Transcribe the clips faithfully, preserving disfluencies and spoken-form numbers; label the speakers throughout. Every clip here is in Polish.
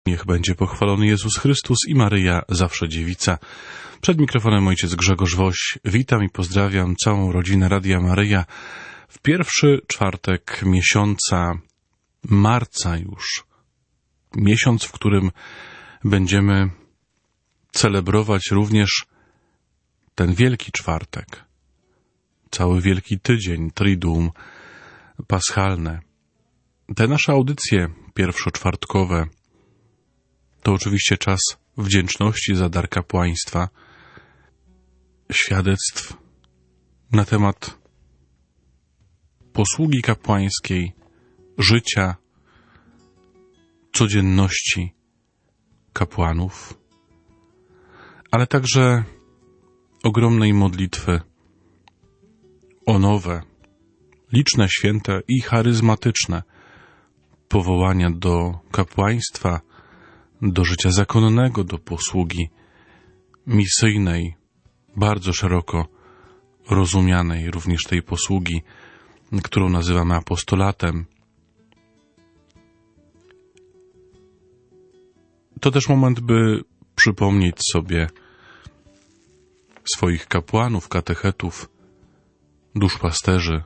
Speaker 1: Niech będzie pochwalony Jezus Chrystus i Maryja, zawsze dziewica. Przed mikrofonem ojciec Grzegorz Woś. Witam i pozdrawiam całą rodzinę Radia Maryja w pierwszy czwartek miesiąca marca już. Miesiąc, w którym będziemy celebrować również ten Wielki Czwartek. Cały Wielki Tydzień, Triduum Paschalne. Te nasze audycje pierwszoczwartkowe to oczywiście czas wdzięczności za dar kapłaństwa, świadectw na temat posługi kapłańskiej, życia, codzienności kapłanów, ale także ogromnej modlitwy o nowe, liczne, święte i charyzmatyczne powołania do kapłaństwa, do życia zakonnego, do posługi misyjnej, bardzo szeroko rozumianej, również tej posługi, którą nazywamy apostolatem. To też moment, by przypomnieć sobie swoich kapłanów, katechetów, duszpasterzy,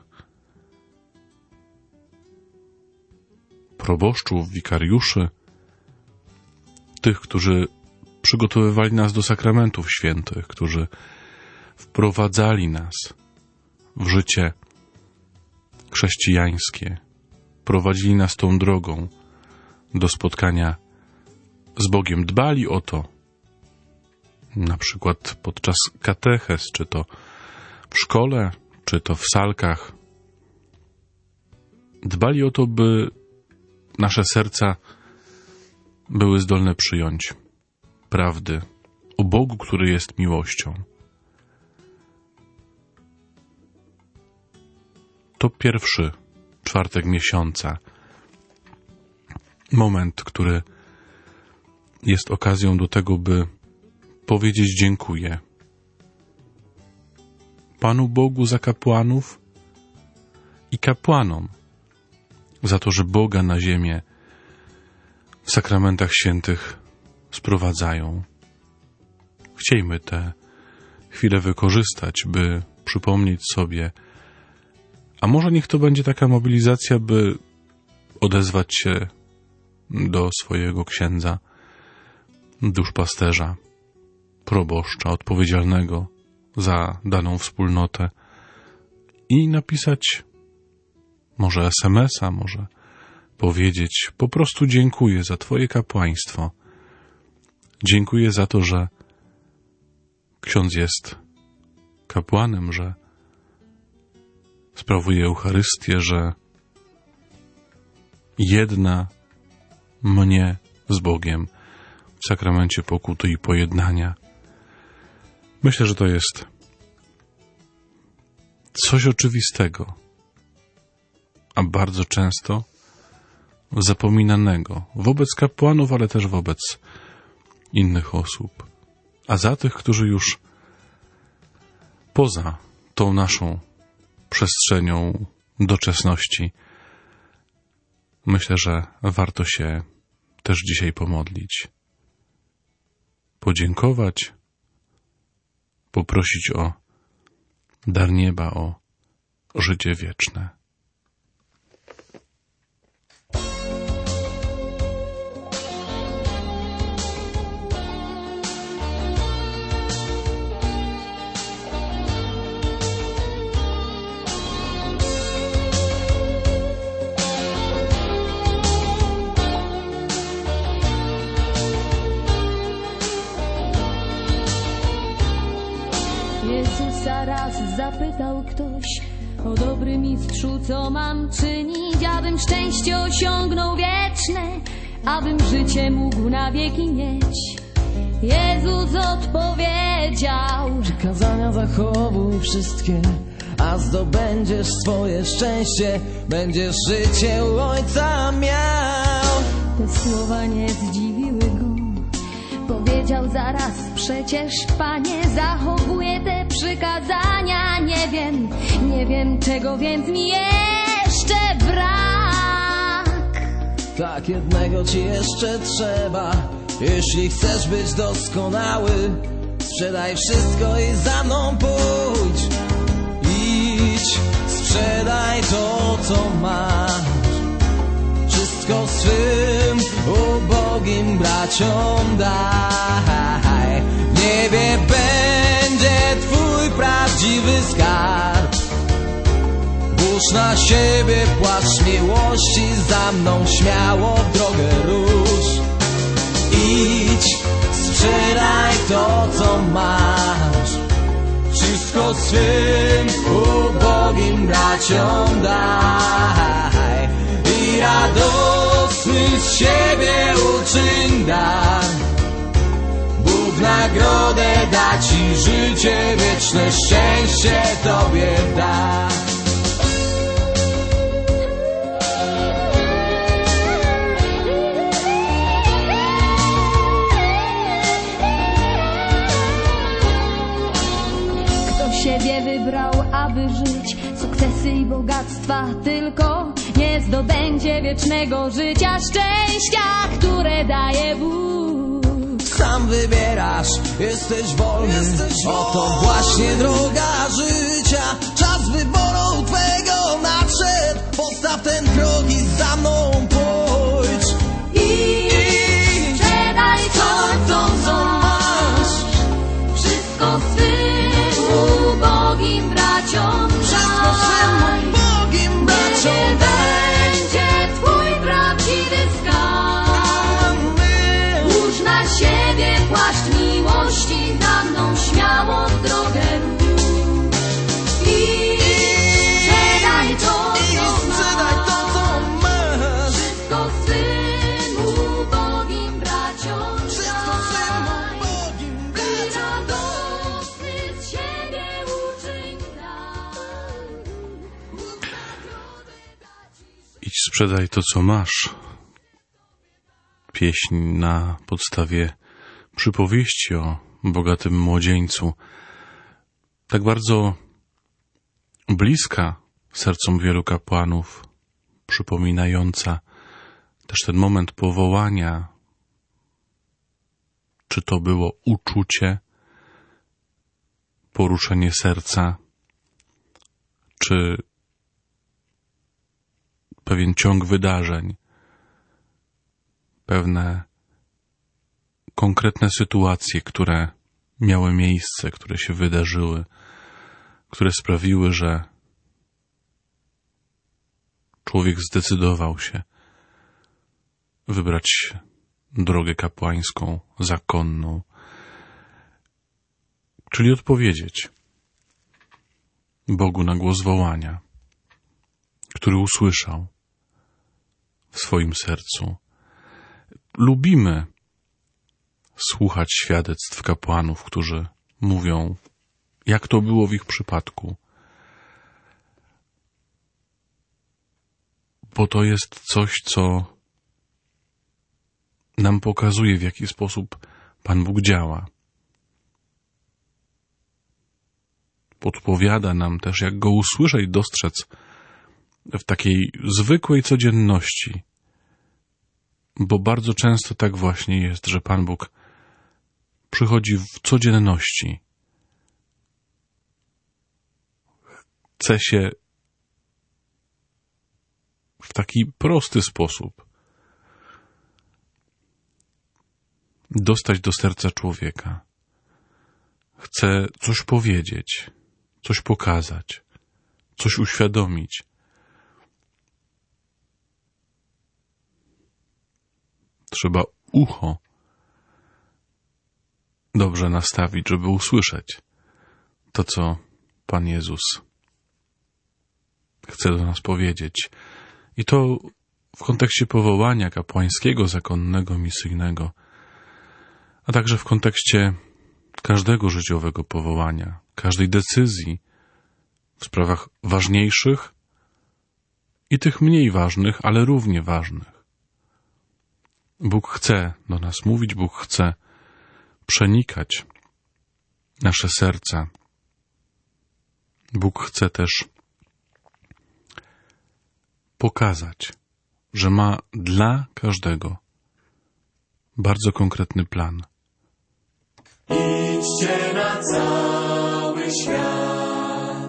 Speaker 1: proboszczów, wikariuszy, tych, którzy przygotowywali nas do sakramentów świętych, którzy wprowadzali nas w życie chrześcijańskie, prowadzili nas tą drogą do spotkania z Bogiem, dbali o to, na przykład podczas katechez, czy to w szkole, czy to w salkach. Dbali o to, by nasze serca były zdolne przyjąć prawdy o Bogu, który jest miłością. To pierwszy czwartek miesiąca. Moment, który jest okazją do tego, by powiedzieć dziękuję Panu Bogu za kapłanów i kapłanom za to, że Boga na ziemię w sakramentach świętych sprowadzają. Chciejmy tę chwilę wykorzystać, by przypomnieć sobie, a może niech to będzie taka mobilizacja, by odezwać się do swojego księdza, duszpasterza, proboszcza, odpowiedzialnego za daną wspólnotę i napisać może es em es a, może powiedzieć po prostu dziękuję za Twoje kapłaństwo. Dziękuję za to, że ksiądz jest kapłanem, że sprawuje Eucharystię, że jedna mnie z Bogiem w sakramencie pokuty i pojednania. Myślę, że to jest coś oczywistego, a bardzo często zapominanego wobec kapłanów, ale też wobec innych osób. A za tych, którzy już poza tą naszą przestrzenią doczesności, myślę, że warto się też dzisiaj pomodlić. Podziękować, poprosić o dar nieba, o życie wieczne.
Speaker 2: Raz zapytał ktoś: o dobry mistrzu, co mam czynić, abym szczęście osiągnął wieczne, abym życie mógł na wieki mieć? Jezus odpowiedział,
Speaker 3: że kazania zachowuj wszystkie, a zdobędziesz swoje szczęście, będziesz życie u Ojca miał.
Speaker 2: Te słowa nie zdziwiły go. Powiedział zaraz: przecież Panie, zachowuję te przykazania. Nie wiem, nie wiem czego więc mi jeszcze brak.
Speaker 3: Tak, jednego ci jeszcze trzeba. Jeśli chcesz być doskonały, sprzedaj wszystko i za mną pójdź. Idź, sprzedaj to, co masz, wszystko swym ubogim braciom daj. W niebie będzie twój prawdziwy skarb. Włóż na siebie płaszcz miłości, za mną śmiało w drogę rusz. Idź, sprzedaj to, co masz, wszystko swym ubogim braciom daj. I radosny z siebie uczyń dar. Bóg nagrodę da ci, życie wieczne, szczęście tobie da.
Speaker 2: Siebie wybrał, aby żyć, sukcesy i bogactwa, tylko nie zdobędzie wiecznego życia, szczęścia, które daje Bóg.
Speaker 3: Sam wybierasz, jesteś wolny, jesteś oto wolny. Właśnie droga życia, czas wyboru twego nadszedł. Postaw ten krok i za mną pójdź.
Speaker 2: I sprzedaj to, co masz, wszystko swym ubogim braciom daj.
Speaker 3: Bogim braciom
Speaker 2: będzie twój prawdziwy skarb. Włóż na siebie płaszcz miłości, za mną śmiało w drogę rusz. I sprzedaj to, co masz, wszystko swym ubogim braciom daj. I radosny z siebie uczyń dar.
Speaker 1: Idź, sprzedaj to, co masz. Pieśń na podstawie przypowieści o bogatym młodzieńcu. Tak bardzo bliska sercom wielu kapłanów, przypominająca też ten moment powołania. Czy to było uczucie, poruszenie serca, czy pewien ciąg wydarzeń, pewne konkretne sytuacje, które miały miejsce, które się wydarzyły, które sprawiły, że człowiek zdecydował się wybrać drogę kapłańską, zakonną, czyli odpowiedzieć Bogu na głos wołania, który usłyszał w swoim sercu. Lubimy słuchać świadectw kapłanów, którzy mówią, jak to było w ich przypadku, bo to jest coś, co nam pokazuje, w jaki sposób Pan Bóg działa. Podpowiada nam też, jak Go usłyszeć, dostrzec w takiej zwykłej codzienności, bo bardzo często tak właśnie jest, że Pan Bóg przychodzi w codzienności. Chce się w taki prosty sposób dostać do serca człowieka. Chce coś powiedzieć, coś pokazać, coś uświadomić. Trzeba ucho dobrze nastawić, żeby usłyszeć to, co Pan Jezus chce do nas powiedzieć. I to w kontekście powołania kapłańskiego, zakonnego, misyjnego, a także w kontekście każdego życiowego powołania, każdej decyzji w sprawach ważniejszych i tych mniej ważnych, ale równie ważnych. Bóg chce do nas mówić, Bóg chce przenikać nasze serca. Bóg chce też pokazać, że ma dla każdego bardzo konkretny plan.
Speaker 4: Idźcie na cały świat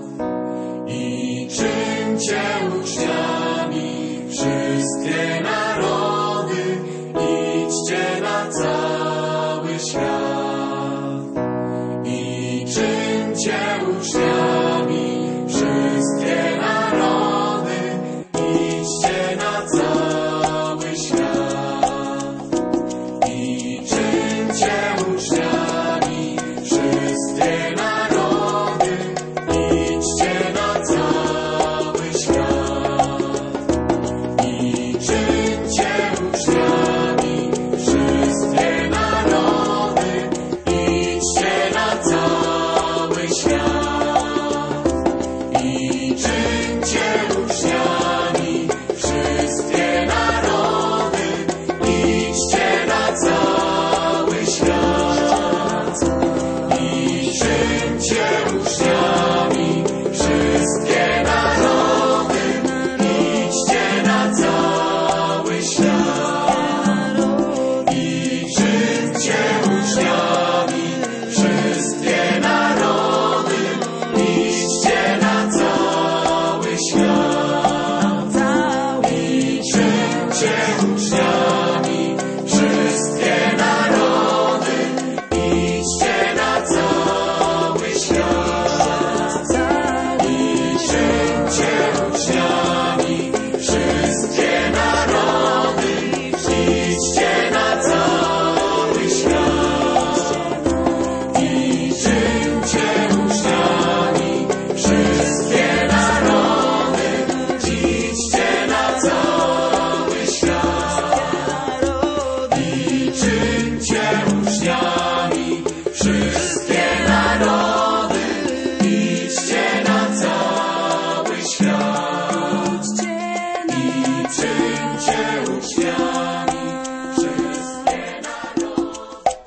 Speaker 4: i czyńcie uczniami wszystkie narody. Idźcie na cały świat i czyńcie uczniami wszystkie narody. Idźcie na cały świat i czyńcie uczniami wszystkie narody. Idźcie na cały świat i czyńcie uczniami wszystkie narody. Idźcie na cały świat i czyńcie uczniami wszystkie narody. Idźcie na cały świat i czyńcie uczniami wszystkie narody. Idźcie na cały świat i czyńcie uczniami wszystkie narody. Idźcie na cały świat i czyńcie uczniami wszystkie narody. Idźcie na cały świat i czyńcie uczniami wszystkie narody. Idźcie na cały świat i czyńcie uczniami wszystkie narody. Idźcie na cały świat i czyńcie uczniami wszystkie narody. Idźcie na cały świat i czyńcie uczniami wszystkie narody.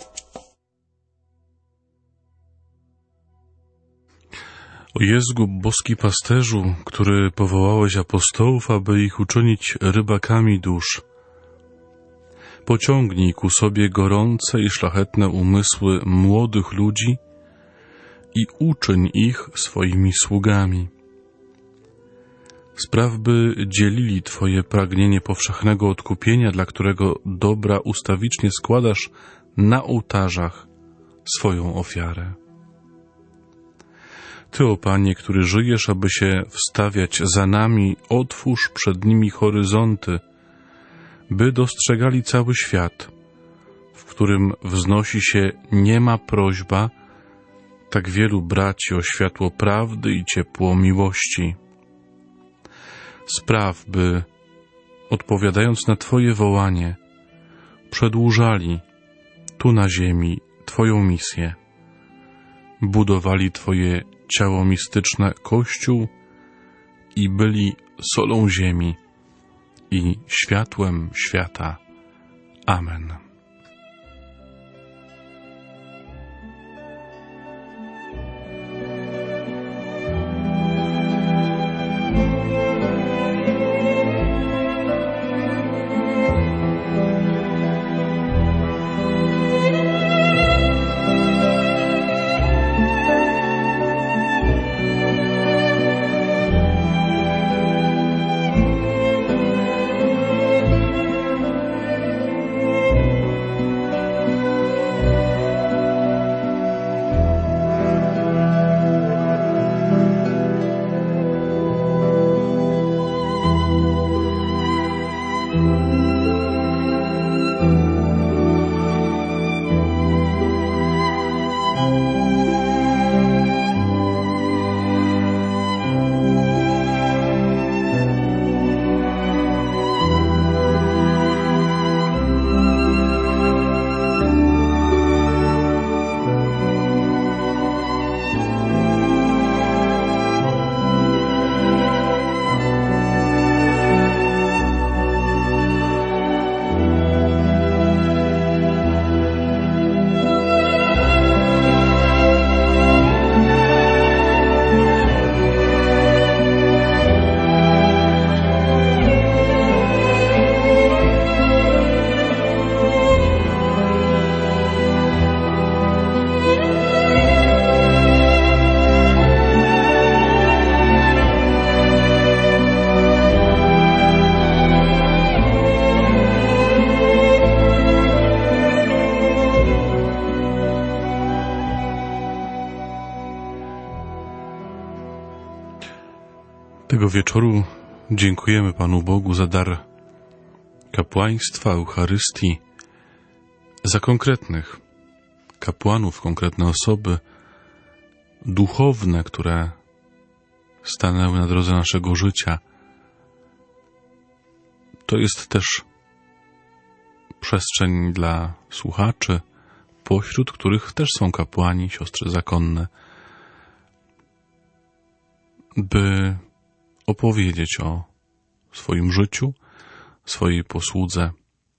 Speaker 1: O Jezu, boski pasterzu, który powołałeś apostołów, aby ich uczynić rybakami dusz, pociągnij ku sobie gorące i szlachetne umysły młodych ludzi i uczyń ich swoimi sługami. Spraw, by dzielili Twoje pragnienie powszechnego odkupienia, dla którego dobra ustawicznie składasz na ołtarzach swoją ofiarę. Ty, o Panie, który żyjesz, aby się wstawiać za nami, otwórz przed nimi horyzonty, by dostrzegali cały świat, w którym wznosi się niema prośba tak wielu braci o światło prawdy i ciepło miłości. Spraw, by, odpowiadając na Twoje wołanie, przedłużali tu na ziemi Twoją misję, budowali Twoje ciało mistyczne, Kościół i byli solą ziemi i światłem świata. Amen. Tego wieczoru dziękujemy Panu Bogu za dar kapłaństwa, Eucharystii, za konkretnych kapłanów, konkretne osoby duchowne, które stanęły na drodze naszego życia. To jest też przestrzeń dla słuchaczy, pośród których też są kapłani, siostry zakonne, by opowiedzieć o swoim życiu, swojej posłudze.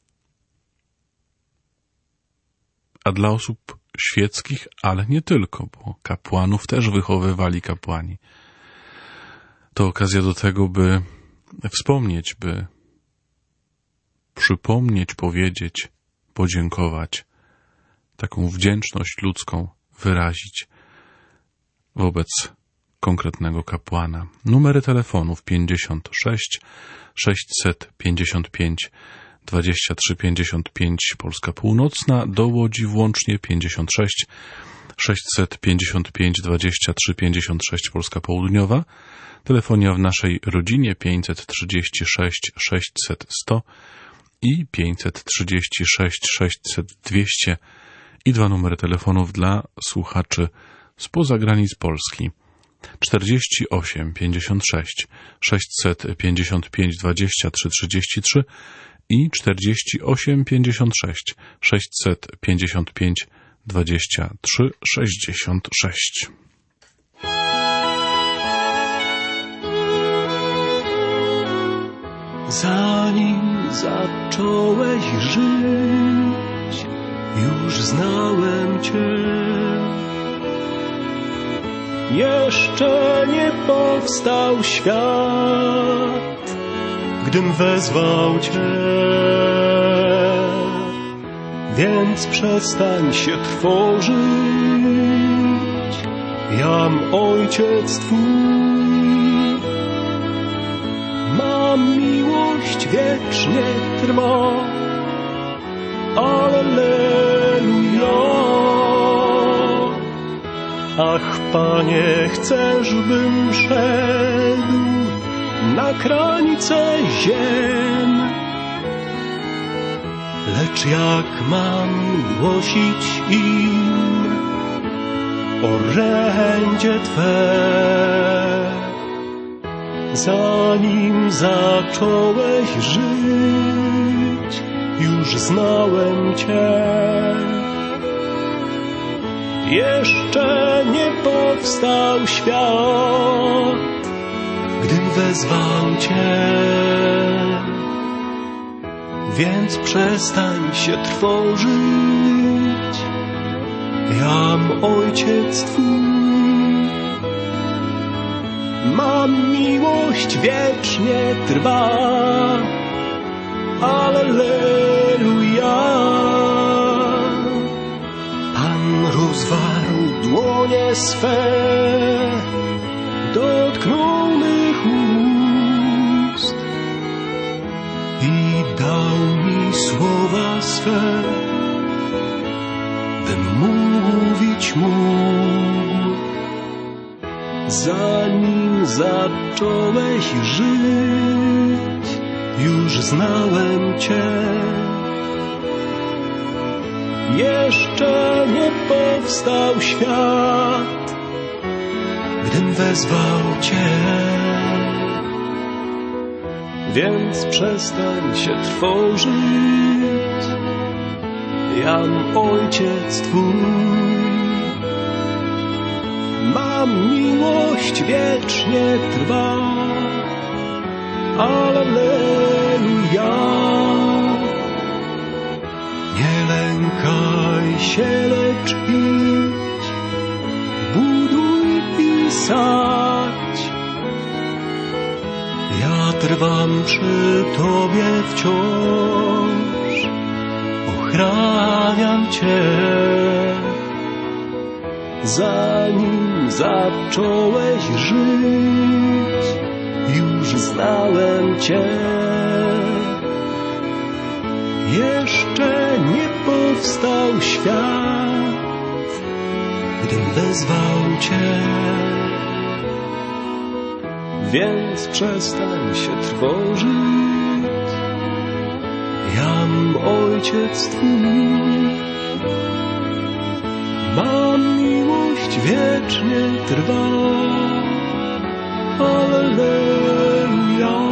Speaker 1: A dla osób świeckich, ale nie tylko, bo kapłanów też wychowywali kapłani. To okazja do tego, by wspomnieć, by przypomnieć, powiedzieć, podziękować, taką wdzięczność ludzką wyrazić wobec konkretnego kapłana. Numery telefonów pięćdziesiąt sześć sześćset pięćdziesiąt pięć dwadzieścia trzy pięćdziesiąt pięć Polska Północna, do Łodzi włącznie pięćdziesiąt sześć sześćset pięćdziesiąt pięć dwadzieścia trzy pięćdziesiąt sześć Polska Południowa, telefonia w naszej rodzinie pięćset trzydzieści sześć sześćset sto i pięćset trzydzieści sześć sześćset dwieście i dwa numery telefonów dla słuchaczy spoza granic Polski czterdzieści osiem pięćdziesiąt sześć sześćset pięćdziesiąt pięć dwadzieścia trzy trzydzieści trzy i czterdzieści osiem pięćdziesiąt sześć sześćset pięćdziesiąt pięć dwadzieścia trzy sześćdziesiąt sześć.
Speaker 5: Zanim zacząłeś żyć, już znałem Cię. Jeszcze nie powstał świat, gdym wezwał Cię. Więc przestań się trwożyć, jam Ojciec Twój. Ma miłość wiecznie trwa, Alleluja. Ach, Panie, chcesz, bym szedł na krańce ziem, lecz jak mam głosić im orędzie Twe? Zanim zacząłeś żyć, już znałem Cię. Jeszcze nie powstał świat, gdym wezwał Cię. Więc przestań się trwożyć, jam Ojciec Twój. Mam miłość wiecznie trwa, Alleluja. Pan rozwarł dłonie swe, dotknął mych ust i dał mi słowa swe, bym mówić mógł. Zanim zacząłeś żyć, już znałem Cię. Jeszcze nie powstał świat, gdym wezwał Cię. Więc przestań się trwożyć, jam Ojciec Twój. Mam miłość wiecznie trwa, Alleluja. Nie lękaj się, lecz idź, buduj i sadź. Ja trwam przy Tobie wciąż, ochraniam Cię. Zanim zacząłeś żyć, już znałem Cię. Jeszcze nie powstał świat, gdym wezwał Cię. więc przestań się trwożyć. Jam ojciec twój, mam miłość wiecznie trwa. Alleluja.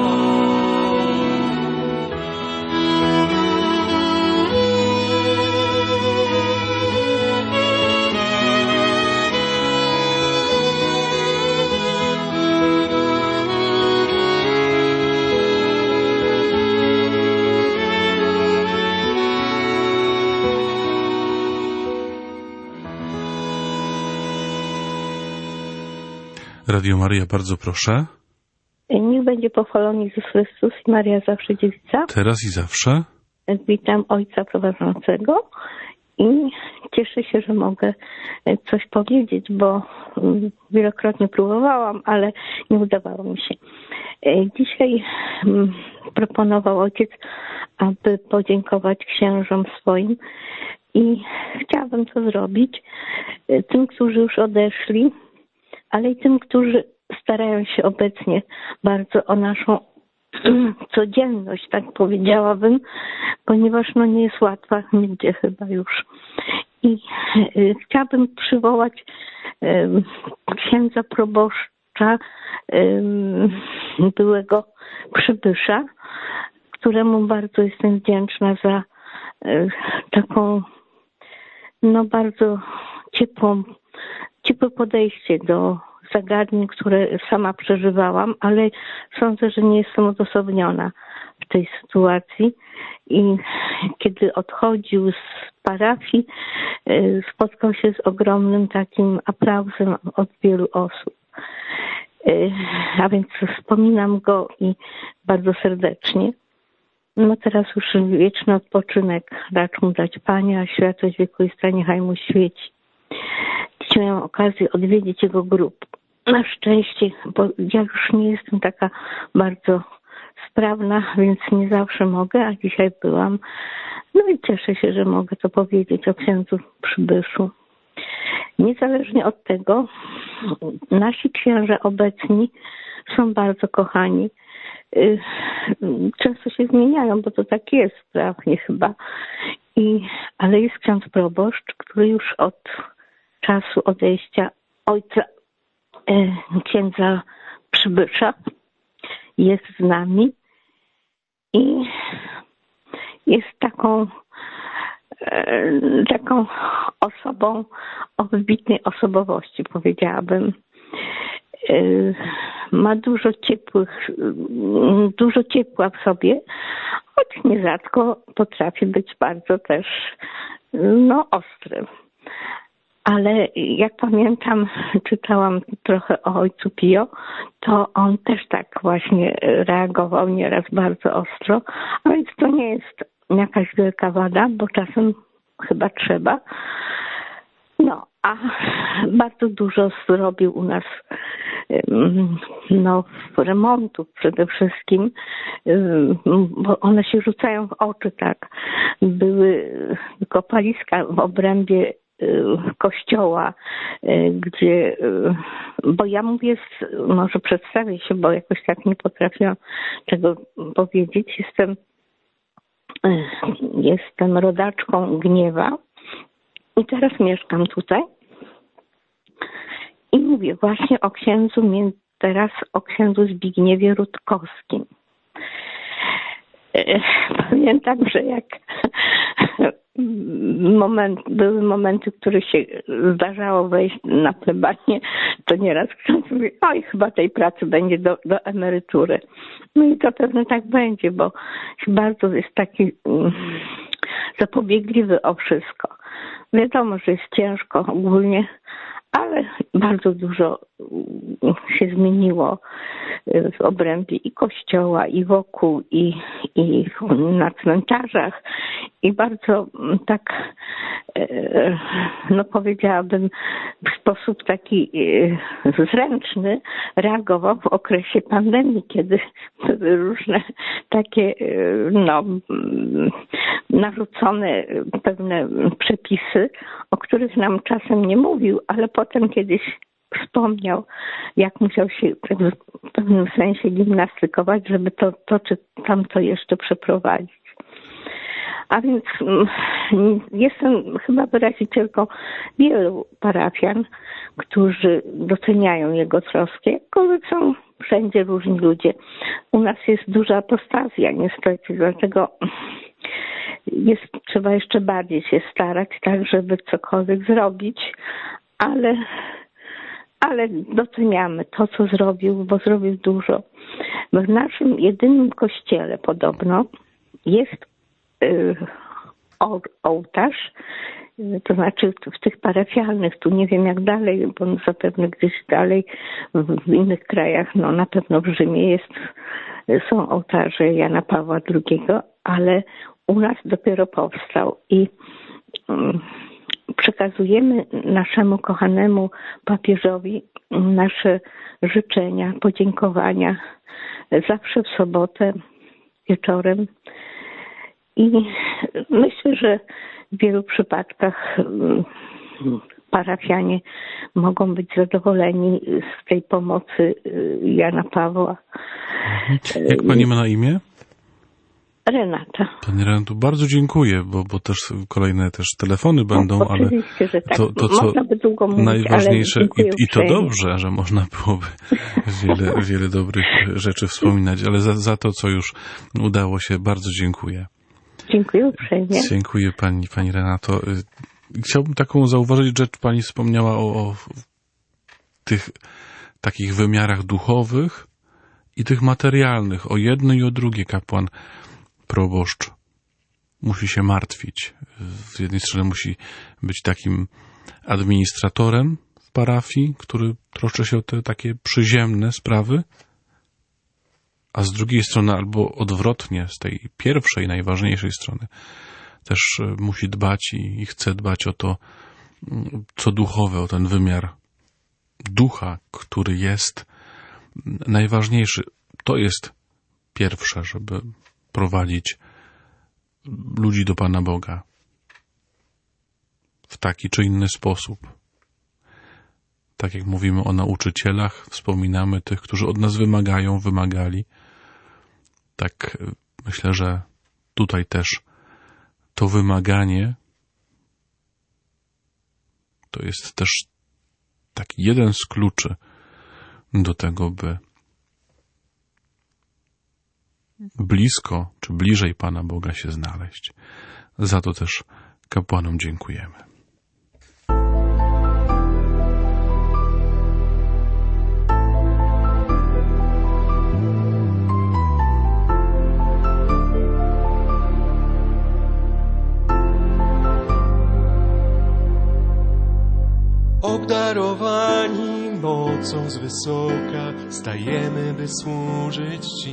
Speaker 1: Radio Maryja, bardzo proszę.
Speaker 6: Niech będzie pochwalony Jezus Chrystus i Maria zawsze dziewica.
Speaker 1: Teraz i zawsze.
Speaker 6: Witam ojca prowadzącego i cieszę się, że mogę coś powiedzieć, bo wielokrotnie próbowałam, ale nie udawało mi się. Dzisiaj proponował ojciec, aby podziękować księżom swoim i chciałabym to zrobić tym, którzy już odeszli, ale i tym, którzy starają się obecnie bardzo o naszą codzienność, tak powiedziałabym, ponieważ no nie jest łatwa nigdzie chyba już. I y, chciałabym przywołać y, księdza proboszcza, y, byłego przybysza, któremu bardzo jestem wdzięczna za y, taką no bardzo ciepłą ciepłe podejście do zagadnień, które sama przeżywałam, ale sądzę, że nie jestem odosobniona w tej sytuacji. I kiedy odchodził z parafii, spotkał się z ogromnym takim aplauzem od wielu osób. A więc wspominam go i bardzo serdecznie. No teraz już wieczny odpoczynek racz mu dać Panie, a światłość wiekuista niechaj mu świeci. Dziś miałam okazję odwiedzić jego grób. Na szczęście, bo ja już nie jestem taka bardzo sprawna, więc nie zawsze mogę, a dzisiaj byłam. No i cieszę się, że mogę to powiedzieć o księdzu przybyszu. Niezależnie od tego, nasi księża obecni są bardzo kochani. Często się zmieniają, bo to tak jest prawnie chyba. I, ale jest ksiądz proboszcz, który już od czasu odejścia ojca e, księdza przybysza jest z nami i jest taką e, taką osobą o wybitnej osobowości, powiedziałabym. E, ma dużo ciepłych, dużo ciepła w sobie, choć nierzadko potrafi być bardzo też no, ostry. Ale jak pamiętam, czytałam trochę o ojcu Pio, to on też tak właśnie reagował nieraz bardzo ostro, a więc to nie jest jakaś wielka wada, bo czasem chyba trzeba. No, a bardzo dużo zrobił u nas no, remontów przede wszystkim, bo one się rzucają w oczy, tak. Były kopaliska w obrębie kościoła, gdzie, bo ja mówię, może przedstawię się, bo jakoś tak nie potrafiłam tego powiedzieć. Jestem, jestem rodaczką Gniewa i teraz mieszkam tutaj i mówię właśnie o księdzu, teraz o księdzu Zbigniewie Rutkowskim. Pamiętam, że jak moment, były momenty, w których się zdarzało wejść na plebanię, to nieraz ksiądz mówi, oj, chyba tej pracy będzie do, do emerytury. No i to pewnie tak będzie, bo bardzo jest taki um, zapobiegliwy o wszystko. Wiadomo, że jest ciężko ogólnie, ale bardzo dużo się zmieniło w obrębie i kościoła, i wokół, i, i na cmentarzach. I bardzo tak, no powiedziałabym, w sposób taki zręczny reagował w okresie pandemii, kiedy były różne takie, no, narzucone pewne przepisy, o których nam czasem nie mówił, ale potem kiedyś wspomniał, jak musiał się w pewnym sensie gimnastykować, żeby to, to czy tamto jeszcze przeprowadzić. A więc jestem chyba wyrazicielką wielu parafian, którzy doceniają jego troskę, jakkolwiek są wszędzie różni ludzie. U nas jest duża apostazja niestety, dlatego jest, trzeba jeszcze bardziej się starać, tak żeby cokolwiek zrobić, ale, ale doceniamy to, co zrobił, bo zrobił dużo. W naszym jedynym kościele podobno jest ołtarz, to znaczy w tych parafialnych, tu nie wiem jak dalej, bo zapewne gdzieś dalej w innych krajach, no na pewno w Rzymie jest, są ołtarze Jana Pawła drugiego, ale u nas dopiero powstał i um, przekazujemy naszemu kochanemu papieżowi nasze życzenia, podziękowania zawsze w sobotę wieczorem. I myślę, że w wielu przypadkach parafianie mogą być zadowoleni z tej pomocy Jana Pawła.
Speaker 1: Jak pani ma na imię?
Speaker 6: Renata.
Speaker 1: Pani Renato, bardzo dziękuję, bo, bo też kolejne też telefony będą,
Speaker 6: no,
Speaker 1: ale
Speaker 6: oczywiście, że tak.
Speaker 1: to, to co
Speaker 6: można by długo mówić,
Speaker 1: najważniejsze
Speaker 6: ale
Speaker 1: i, i to dobrze, że można byłoby wiele, wiele dobrych rzeczy wspominać, ale za, za to, co już udało się, bardzo dziękuję.
Speaker 6: Dziękuję uprzejmie.
Speaker 1: Dziękuję pani, pani Renato. Chciałbym taką zauważyć rzecz, pani wspomniała o, o tych takich wymiarach duchowych i tych materialnych. O jedno i o drugie kapłan proboszcz musi się martwić. Z jednej strony musi być takim administratorem w parafii, który troszczy się o te takie przyziemne sprawy, a z drugiej strony albo odwrotnie, z tej pierwszej, najważniejszej strony też musi dbać i, i chce dbać o to, co duchowe, o ten wymiar ducha, który jest najważniejszy. To jest pierwsze, żeby prowadzić ludzi do Pana Boga w taki czy inny sposób. Tak jak mówimy o nauczycielach, wspominamy tych, którzy od nas wymagają, wymagali. Tak myślę, że tutaj też to wymaganie to jest też taki jeden z kluczy do tego, by blisko czy bliżej Pana Boga się znaleźć. Za to też kapłanom dziękujemy.
Speaker 5: Obdarowani mocą z wysoka stajemy, by służyć Ci.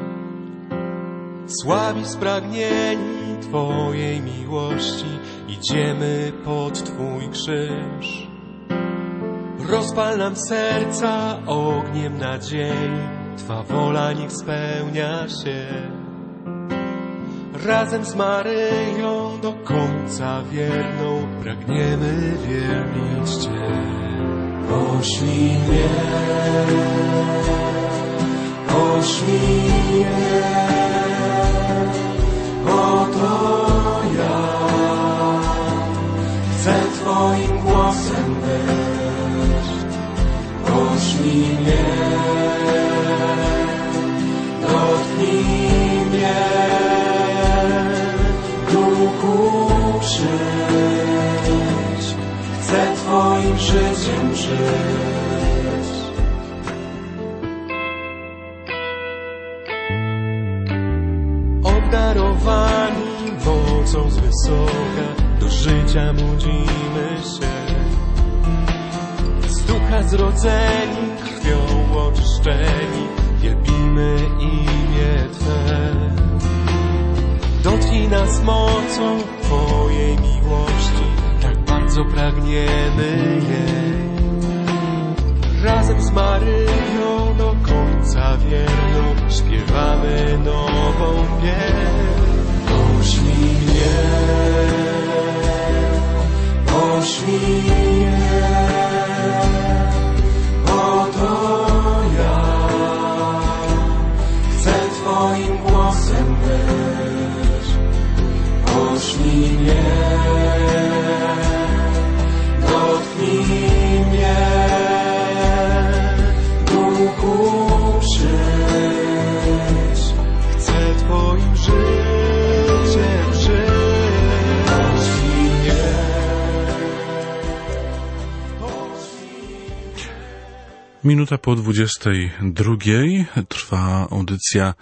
Speaker 5: Sławi spragnieni Twojej miłości, idziemy pod Twój krzyż. Rozpal nam serca ogniem nadziei, Twa wola niech spełnia się. Razem z Maryją do końca wierną pragniemy wielbić Cię. Poślij mnie, poślij mnie, oto ja chcę Twoim głosem być. Poślij mnie, dotknij mnie, Duchu przyjdź, chcę Twoim życiem żyć. Obdarowani mocą z wysoka do życia budzimy się. Z ducha zrodzeni, krwią oczyszczeni, wielbimy imię Twe. Dotknij nas mocą Twojej miłości, tak bardzo pragniemy jej. Razem z Maryją do końca wierną śpiewamy nową pieśń. Poślij mnie, poślij mnie,
Speaker 1: Minuta po dwudziestej drugiej trwa audycja,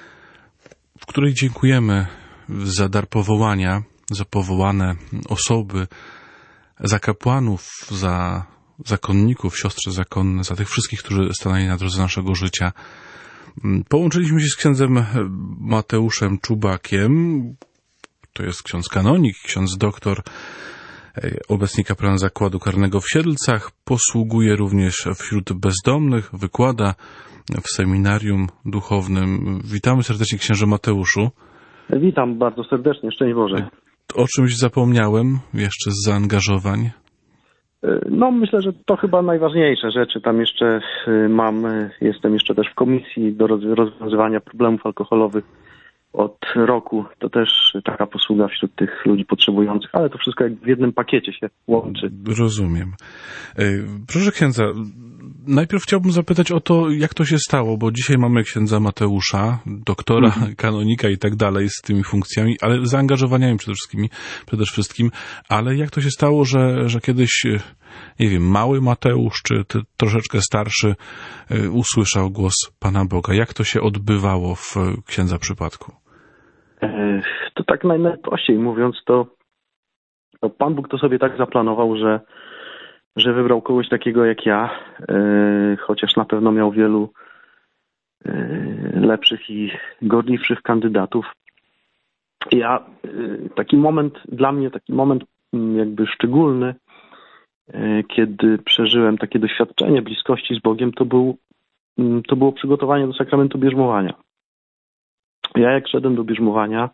Speaker 1: w której dziękujemy za dar powołania, za powołane osoby, za kapłanów, za zakonników, siostry zakonne, za tych wszystkich, którzy stanęli na drodze naszego życia. Połączyliśmy się z księdzem Mateuszem Czubakiem, to jest ksiądz kanonik, ksiądz doktor, obecnie kaplan Zakładu Karnego w Siedlcach, posługuje również wśród bezdomnych, wykłada w seminarium duchownym. Witamy serdecznie, księże Mateuszu.
Speaker 7: Witam bardzo serdecznie, szczęść Boże.
Speaker 1: O czymś zapomniałem jeszcze z zaangażowań?
Speaker 7: No myślę, że to chyba najważniejsze rzeczy. Tam jeszcze mam, jestem jeszcze też w komisji do rozwiązywania problemów alkoholowych od roku. To też taka posługa wśród tych ludzi potrzebujących, ale to wszystko jak w jednym pakiecie się łączy.
Speaker 1: Rozumiem. Proszę księdza, najpierw chciałbym zapytać o to, jak to się stało, bo dzisiaj mamy księdza Mateusza, doktora, mhm. kanonika i tak dalej z tymi funkcjami, ale zaangażowaniami przede wszystkim, przede wszystkim. Ale jak to się stało, że, że kiedyś, nie wiem, mały Mateusz, czy ty, troszeczkę starszy, usłyszał głos Pana Boga? Jak to się odbywało w księdza przypadku?
Speaker 7: To tak najprościej mówiąc, to, to Pan Bóg to sobie tak zaplanował, że, że wybrał kogoś takiego jak ja, yy, chociaż na pewno miał wielu yy, lepszych i gorliwszych kandydatów. Ja, yy, taki moment dla mnie, taki moment yy, jakby szczególny, yy, kiedy przeżyłem takie doświadczenie bliskości z Bogiem, to, był, yy, to było przygotowanie do sakramentu bierzmowania. Ja jak szedłem do bierzmowania,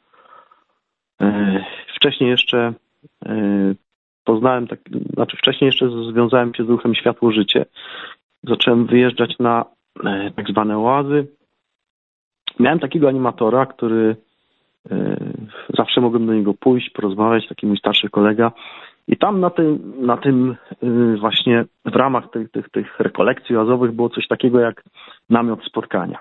Speaker 7: yy, wcześniej jeszcze yy, poznałem, tak, znaczy wcześniej jeszcze związałem się z ruchem Światło Życie. Zacząłem wyjeżdżać na yy, tak zwane oazy. Miałem takiego animatora, który yy, zawsze mogłem do niego pójść, porozmawiać, taki mój starszy kolega. I tam na tym, na tym yy, właśnie w ramach tych, tych, tych rekolekcji oazowych było coś takiego jak namiot spotkania.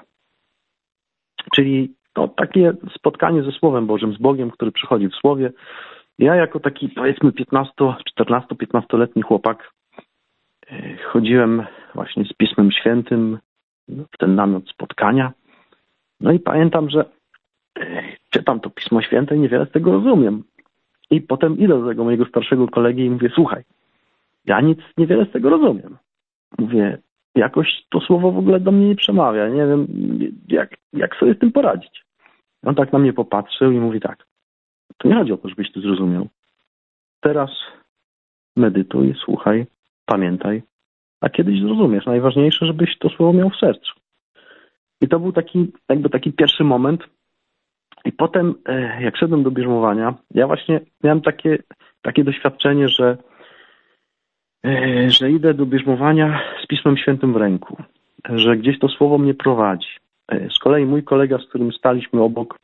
Speaker 7: Czyli to takie spotkanie ze Słowem Bożym, z Bogiem, który przychodzi w Słowie. Ja jako taki powiedzmy piętnasto, czternasto, piętnastoletni chłopak chodziłem właśnie z Pismem Świętym w ten namiot spotkania. No i pamiętam, że czytam to Pismo Święte i niewiele z tego rozumiem. I potem idę do tego mojego starszego kolegi i mówię, słuchaj, ja nic niewiele z tego rozumiem. Mówię, jakoś to słowo w ogóle do mnie nie przemawia. Nie wiem, jak, jak sobie z tym poradzić. On tak na mnie popatrzył i mówi tak. To nie chodzi o to, żebyś ty zrozumiał. Teraz medytuj, słuchaj, pamiętaj, a kiedyś zrozumiesz. Najważniejsze, żebyś to słowo miał w sercu. I to był taki, jakby taki pierwszy moment. I potem, jak szedłem do bierzmowania, ja właśnie miałem takie, takie doświadczenie, że że idę do bierzmowania z Pismem Świętym w ręku, że gdzieś to słowo mnie prowadzi. Z kolei mój kolega, z którym staliśmy obok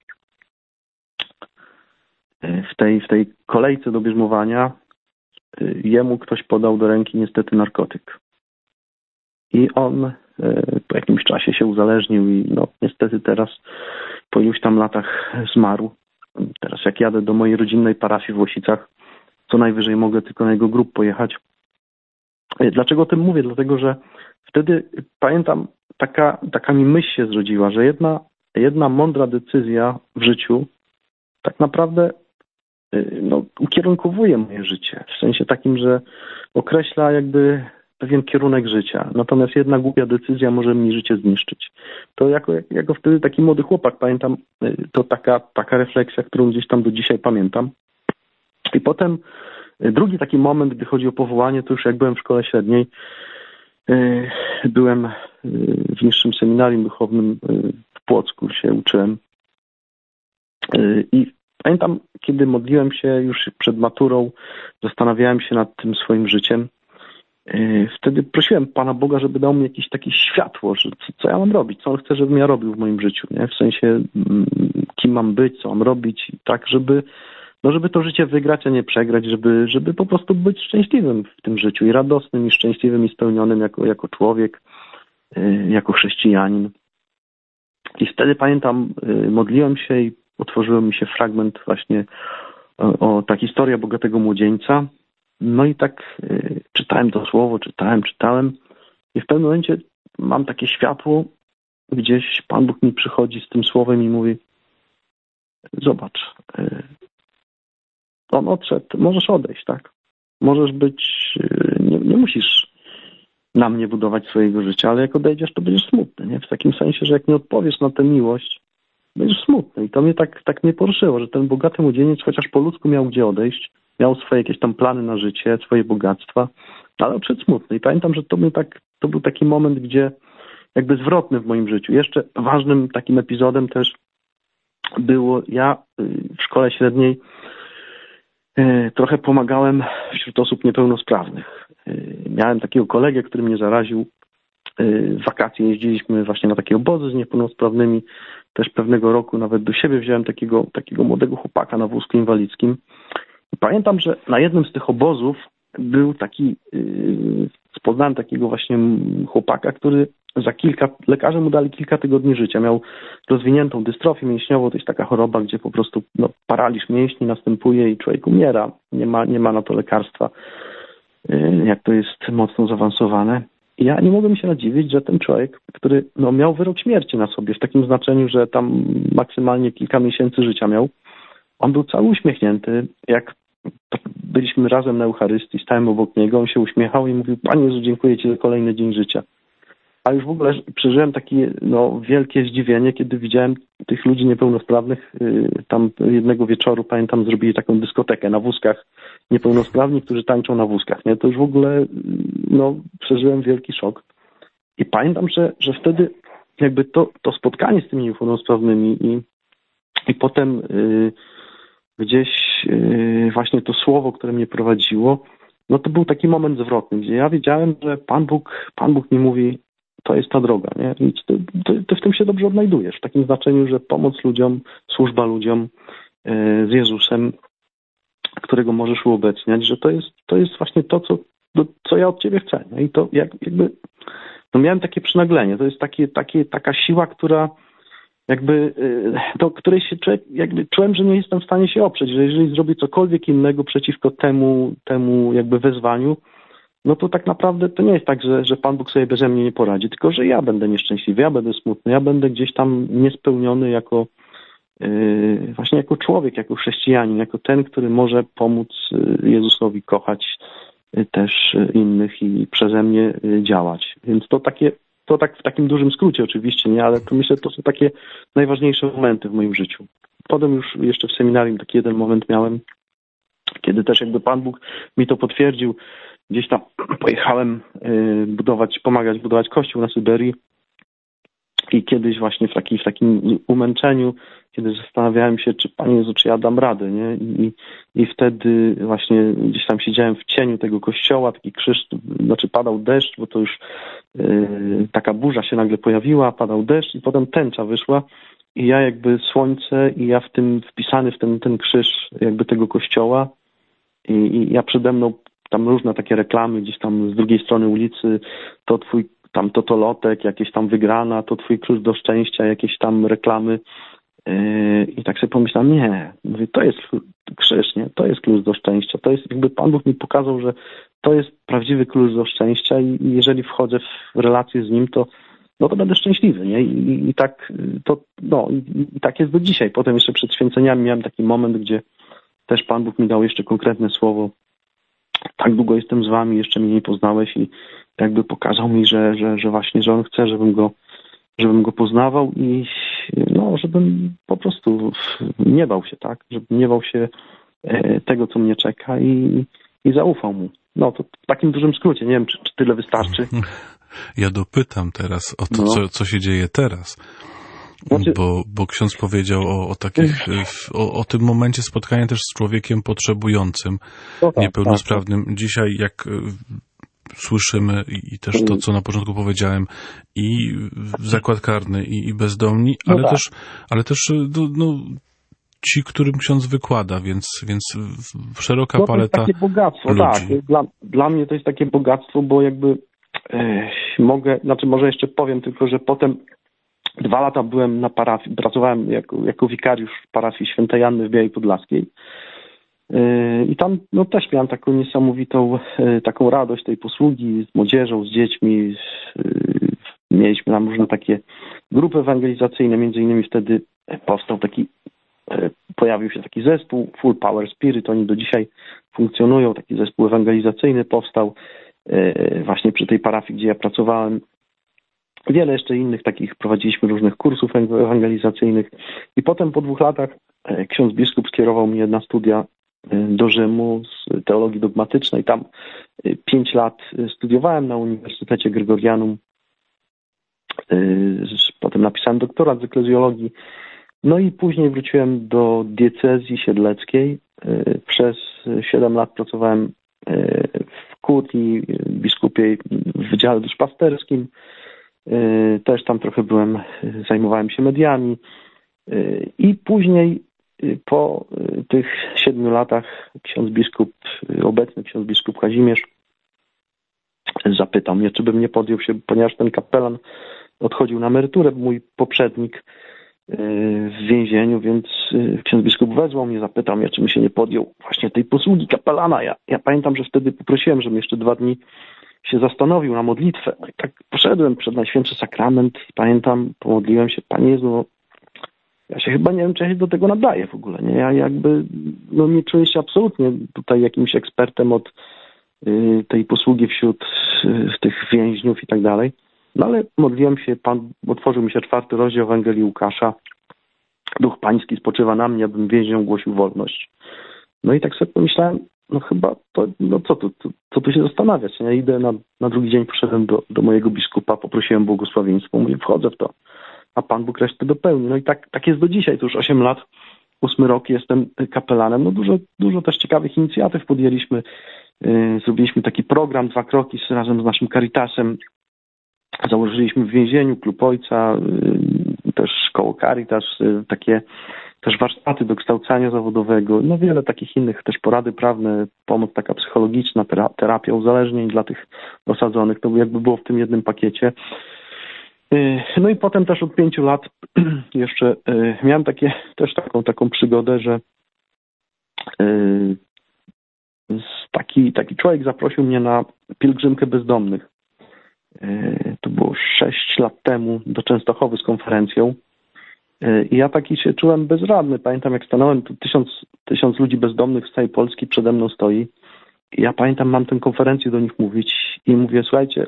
Speaker 7: w tej, w tej kolejce do bierzmowania, jemu ktoś podał do ręki niestety narkotyk. I on po jakimś czasie się uzależnił i no niestety teraz po iluś tam latach zmarł. Teraz jak jadę do mojej rodzinnej parafii w Łosicach, co najwyżej mogę tylko na jego grób pojechać. Dlaczego o tym mówię? Dlatego, że wtedy pamiętam, taka, taka mi myśl się zrodziła, że jedna, jedna mądra decyzja w życiu tak naprawdę no, ukierunkowuje moje życie. W sensie takim, że określa jakby pewien kierunek życia. Natomiast jedna głupia decyzja może mi życie zniszczyć. To jako, jako wtedy taki młody chłopak, pamiętam, to taka, taka refleksja, którą gdzieś tam do dzisiaj pamiętam. I potem drugi taki moment, gdy chodzi o powołanie, to już jak byłem w szkole średniej, byłem w niższym seminarium duchownym w Płocku, się uczyłem. I pamiętam, kiedy modliłem się już przed maturą, zastanawiałem się nad tym swoim życiem. Wtedy prosiłem Pana Boga, żeby dał mi jakieś takie światło, że co, co ja mam robić, co On chce, żebym ja robił w moim życiu, nie? W sensie kim mam być, co mam robić, tak, żeby no żeby to życie wygrać, a nie przegrać, żeby, żeby po prostu być szczęśliwym w tym życiu i radosnym, i szczęśliwym, i spełnionym jako, jako człowiek, jako chrześcijanin. I wtedy pamiętam, modliłem się i otworzył mi się fragment właśnie o, o ta historia bogatego młodzieńca. No i tak czytałem to słowo, czytałem, czytałem i w pewnym momencie mam takie światło, gdzieś Pan Bóg mi przychodzi z tym słowem i mówi: zobacz, on odszedł, możesz odejść, tak? Możesz być, nie, nie musisz na mnie budować swojego życia, ale jak odejdziesz, to będziesz smutny, nie? W takim sensie, że jak nie odpowiesz na tę miłość, będziesz smutny. I to mnie tak, tak mnie poruszyło, że ten bogaty młodzieniec, chociaż po ludzku miał gdzie odejść, miał swoje jakieś tam plany na życie, swoje bogactwa, ale odszedł smutny. I pamiętam, że to był, tak, to był taki moment, gdzie jakby zwrotny w moim życiu. Jeszcze ważnym takim epizodem też było, ja w szkole średniej trochę pomagałem wśród osób niepełnosprawnych. Miałem takiego kolegę, który mnie zaraził. W wakacje jeździliśmy właśnie na takie obozy z niepełnosprawnymi. Też pewnego roku nawet do siebie wziąłem takiego, takiego młodego chłopaka na wózku inwalidzkim. I pamiętam, że na jednym z tych obozów był taki, poznałem takiego właśnie chłopaka, który za kilka, lekarze mu dali kilka tygodni życia. Miał rozwiniętą dystrofię mięśniową, to jest taka choroba, gdzie po prostu no, paraliż mięśni następuje i człowiek umiera. Nie ma, nie ma na to lekarstwa, jak to jest mocno zaawansowane. I ja nie mogłem się nadziwić, że ten człowiek, który no, miał wyrok śmierci na sobie, w takim znaczeniu, że tam maksymalnie kilka miesięcy życia miał, on był cały uśmiechnięty. Jak byliśmy razem na Eucharystii, stałem obok niego, on się uśmiechał i mówił: Panie Jezu, dziękuję Ci za kolejny dzień życia. A już w ogóle przeżyłem takie no, wielkie zdziwienie, kiedy widziałem tych ludzi niepełnosprawnych. Tam jednego wieczoru, pamiętam, zrobili taką dyskotekę na wózkach, niepełnosprawni, którzy tańczą na wózkach. Nie? To już w ogóle no, przeżyłem wielki szok. I pamiętam, że, że wtedy jakby to, to spotkanie z tymi niepełnosprawnymi i, i potem y, gdzieś y, właśnie to słowo, które mnie prowadziło, no to był taki moment zwrotny, gdzie ja wiedziałem, że Pan Bóg, Pan Bóg mi mówi: to jest ta droga, nie? I ty, ty, ty w tym się dobrze odnajdujesz, w takim znaczeniu, że pomoc ludziom, służba ludziom z Jezusem, którego możesz uobecniać, że to jest, to jest właśnie to, co, co ja od Ciebie chcę. Nie? I to jak, jakby, no miałem takie przynaglenie, to jest takie, takie, taka siła, która jakby, do której się człowiek, jakby czułem, że nie jestem w stanie się oprzeć, że jeżeli zrobię cokolwiek innego przeciwko temu, temu jakby wezwaniu, no to tak naprawdę to nie jest tak, że, że Pan Bóg sobie beze mnie nie poradzi, tylko że ja będę nieszczęśliwy, ja będę smutny, ja będę gdzieś tam niespełniony jako yy, właśnie jako człowiek, jako chrześcijanin, jako ten, który może pomóc Jezusowi kochać też innych i przeze mnie działać. Więc to takie, to tak w takim dużym skrócie oczywiście, nie, ale to myślę, to są takie najważniejsze momenty w moim życiu. Potem już jeszcze w seminarium taki jeden moment miałem, kiedy też jakby Pan Bóg mi to potwierdził. Gdzieś tam pojechałem budować, pomagać budować kościół na Syberii i kiedyś właśnie w, taki, w takim umęczeniu, kiedy zastanawiałem się, czy Panie Jezu, czy ja dam radę, nie? I, i wtedy właśnie gdzieś tam siedziałem w cieniu tego kościoła, taki krzyż, znaczy padał deszcz, bo to już yy, taka burza się nagle pojawiła, padał deszcz i potem tęcza wyszła i ja jakby słońce i ja w tym wpisany w ten, ten krzyż jakby tego kościoła i, i ja przede mną tam różne takie reklamy gdzieś tam z drugiej strony ulicy, to twój tam totolotek, jakieś tam wygrana, to twój klucz do szczęścia, jakieś tam reklamy. Yy, I tak sobie pomyślałem, nie, mówię, to jest krzyż, nie? To jest klucz do szczęścia. To jest jakby Pan Bóg mi pokazał, że to jest prawdziwy klucz do szczęścia i, i jeżeli wchodzę w relację z Nim, to no to będę szczęśliwy, nie? I, i, i tak to, no, i, i tak jest do dzisiaj. Potem jeszcze przed święceniami miałem taki moment, gdzie też Pan Bóg mi dał jeszcze konkretne słowo. Tak długo jestem z wami, jeszcze mnie nie poznałeś i jakby pokazał mi, że, że, że właśnie, że on chce, żebym go, żebym go poznawał i no, żebym po prostu nie bał się, tak? Żebym nie bał się tego, co mnie czeka i, i zaufał mu. No to w takim dużym skrócie, nie wiem, czy, czy tyle wystarczy.
Speaker 1: Ja dopytam teraz o to, no. co, co się dzieje teraz.
Speaker 7: Znaczy...
Speaker 1: Bo, bo ksiądz powiedział o, o takich, o, o tym momencie spotkania też z człowiekiem potrzebującym, no tak, niepełnosprawnym. Tak. Dzisiaj, jak słyszymy i też to, co na początku powiedziałem, i zakład karny, i, i bezdomni, ale, no tak. też, ale też no, ci, którym ksiądz wykłada, więc, więc szeroka
Speaker 7: no,
Speaker 1: paleta
Speaker 7: to jest takie bogactwo,
Speaker 1: ludzi.
Speaker 7: Tak. Dla, dla mnie to jest takie bogactwo, bo jakby e, mogę, znaczy może jeszcze powiem tylko, że potem dwa lata byłem na parafii, pracowałem jako, jako wikariusz w parafii Świętej Anny w Białej Podlaskiej. I tam no, też miałem taką niesamowitą taką radość tej posługi z młodzieżą, z dziećmi. mieliśmy tam różne takie grupy ewangelizacyjne, między innymi wtedy powstał taki, pojawił się taki zespół Full Power Spirit, oni do dzisiaj funkcjonują, taki zespół ewangelizacyjny powstał właśnie przy tej parafii, gdzie ja pracowałem. Wiele jeszcze innych takich, prowadziliśmy różnych kursów ewangelizacyjnych i potem po dwóch latach ksiądz biskup skierował mnie na studia do Rzymu z teologii dogmatycznej. Tam pięć lat studiowałem na Uniwersytecie Gregorianum. Potem napisałem doktorat z eklezjologii. No i później wróciłem do diecezji siedleckiej. Przez siedem lat pracowałem w kurii biskupiej w Wydziale Duszpasterskim. Też tam trochę byłem, zajmowałem się mediami. I później po tych siedmiu latach ksiądz biskup, obecny ksiądz biskup Kazimierz zapytał mnie, czy bym nie podjął się, ponieważ ten kapelan odchodził na emeryturę, mój poprzednik w więzieniu, więc ksiądz biskup wezwał mnie, zapytał mnie, czy mi się nie podjął właśnie tej posługi kapelana. Ja, ja pamiętam, że wtedy poprosiłem, żebym jeszcze dwa dni się zastanowił na modlitwę. I tak poszedłem przed Najświętszy Sakrament i pamiętam, pomodliłem się, Panie Jezu, no, ja się chyba nie wiem, czy ja się do tego nadaję w ogóle, nie? Ja jakby no, nie czuję się absolutnie tutaj jakimś ekspertem od y, tej posługi wśród y, tych więźniów i tak dalej. No ale modliłem się, Pan otworzył mi się czwarty rozdział Ewangelii Łukasza. Duch Pański spoczywa na mnie, abym więźniom głosił wolność. No i tak sobie pomyślałem, no chyba to, no co tu, tu, co tu się zastanawiać? Ja idę na, na drugi dzień, poszedłem do, do mojego biskupa, poprosiłem błogosławieństwo, mówię, wchodzę w to, a Pan Bóg resztę dopełni. No i tak, tak jest do dzisiaj, to już osiem lat, ósmy rok jestem kapelanem. No dużo, dużo też ciekawych inicjatyw podjęliśmy. Yy, zrobiliśmy taki program, dwa kroki z, razem z naszym Caritasem. Założyliśmy w więzieniu Klub Ojca, yy, też koło Caritas, yy, takie też warsztaty do kształcenia zawodowego, no wiele takich innych, też porady prawne, pomoc taka psychologiczna, terapia uzależnień dla tych osadzonych, to jakby było w tym jednym pakiecie. No i potem też od pięciu lat jeszcze miałem takie, też taką, taką przygodę, że taki, taki człowiek zaprosił mnie na pielgrzymkę bezdomnych. To było sześć lat temu do Częstochowy z konferencją. I ja taki się czułem bezradny. Pamiętam, jak stanąłem, tu tysiąc, tysiąc ludzi bezdomnych z całej Polski przede mną stoi. I ja pamiętam, mam tę konferencję do nich mówić i mówię, słuchajcie,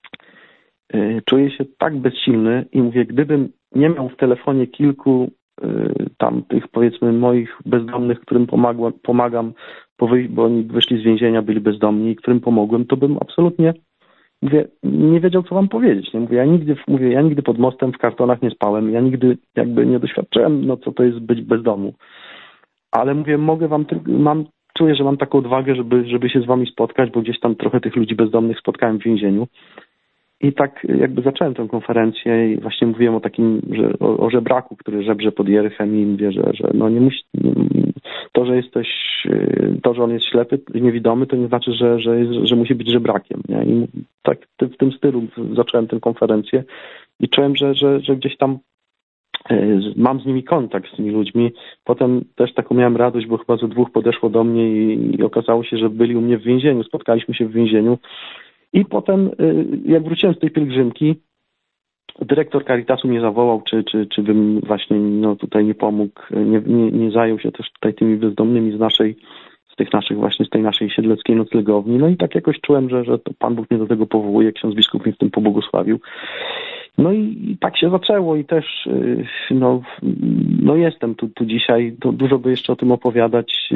Speaker 7: czuję się tak bezsilny i mówię, gdybym nie miał w telefonie kilku tam tych, powiedzmy, moich bezdomnych, którym pomagam, pomagam bo oni wyszli z więzienia, byli bezdomni i którym pomogłem, to bym absolutnie, mówię, nie wiedział, co wam powiedzieć. Nie? Mówię, ja nigdy, mówię, ja nigdy pod mostem w kartonach nie spałem, ja nigdy jakby nie doświadczyłem, no co to jest być bez domu. Ale mówię, mogę wam, mam, czuję, że mam taką odwagę, żeby, żeby się z wami spotkać, bo gdzieś tam trochę tych ludzi bezdomnych spotkałem w więzieniu. I tak jakby zacząłem tę konferencję i właśnie mówiłem o takim, że o, o żebraku, który żebrze pod Jerychem i mówię, że, że no nie musi, to, że jesteś, to, że on jest ślepy, niewidomy, to nie znaczy, że, że, jest, że musi być żebrakiem. Nie? I tak w tym stylu zacząłem tę konferencję i czułem, że, że, że gdzieś tam mam z nimi kontakt, z tymi ludźmi. Potem też taką miałem radość, bo chyba ze dwóch podeszło do mnie i, i okazało się, że byli u mnie w więzieniu, spotkaliśmy się w więzieniu. I potem, jak wróciłem z tej pielgrzymki, dyrektor Caritasu mnie zawołał, czy, czy, czy bym właśnie no, tutaj nie pomógł, nie, nie, nie zajął się też tutaj tymi bezdomnymi z naszej, z tych naszych właśnie, z tej naszej siedleckiej noclegowni. No i tak jakoś czułem, że, że to Pan Bóg mnie do tego powołuje, ksiądz biskup mnie w tym pobłogosławił. No i, i tak się zaczęło i też no, no jestem tu, tu dzisiaj, to dużo by jeszcze o tym opowiadać.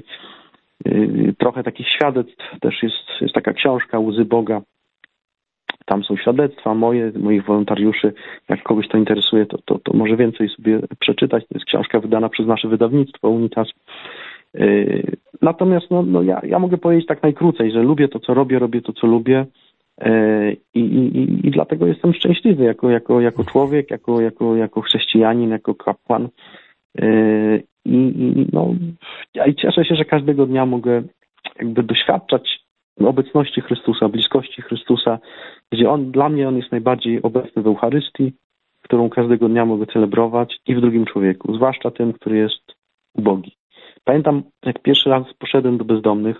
Speaker 7: Trochę takich świadectw, też jest, jest taka książka Łzy Boga. Tam są świadectwa moje, moich wolontariuszy. Jak kogoś to interesuje, to, to, to może więcej sobie przeczytać. To jest książka wydana przez nasze wydawnictwo Unitas. Natomiast no, no ja, ja mogę powiedzieć tak najkrócej, że lubię to, co robię, robię to, co lubię i, i, i dlatego jestem szczęśliwy jako, jako, jako człowiek, jako, jako, jako chrześcijanin, jako kapłan. I, i, no, ja i cieszę się, że każdego dnia mogę jakby doświadczać obecności Chrystusa, bliskości Chrystusa, gdzie On, dla mnie On jest najbardziej obecny w Eucharystii, którą każdego dnia mogę celebrować i w drugim człowieku, zwłaszcza tym, który jest ubogi. Pamiętam, jak pierwszy raz poszedłem do bezdomnych,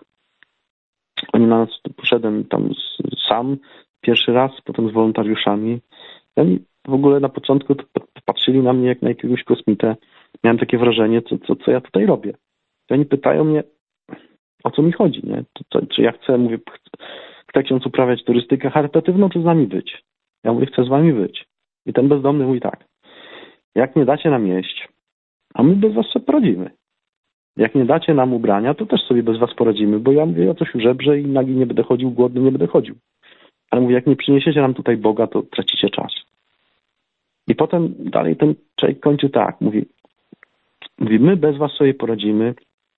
Speaker 7: oni na nas, poszedłem tam sam, pierwszy raz, potem z wolontariuszami I oni w ogóle na początku patrzyli na mnie jak na jakiegoś kosmitę. Miałem takie wrażenie, co, co, co ja tutaj robię. I oni pytają mnie, o co mi chodzi, nie? To, to, czy ja chcę, mówię, chce ksiądz uprawiać turystykę charytatywną, czy z nami być? Ja mówię, chcę z wami być. I ten bezdomny mówi tak, jak nie dacie nam jeść, a my bez was sobie poradzimy. Jak nie dacie nam ubrania, to też sobie bez was poradzimy, bo ja mówię, ja coś żebrze i nagi nie będę chodził, głodny nie będę chodził. Ale mówię, jak nie przyniesiecie nam tutaj Boga, to tracicie czas. I potem dalej ten człowiek kończy tak, mówi, mówi, my bez was sobie poradzimy,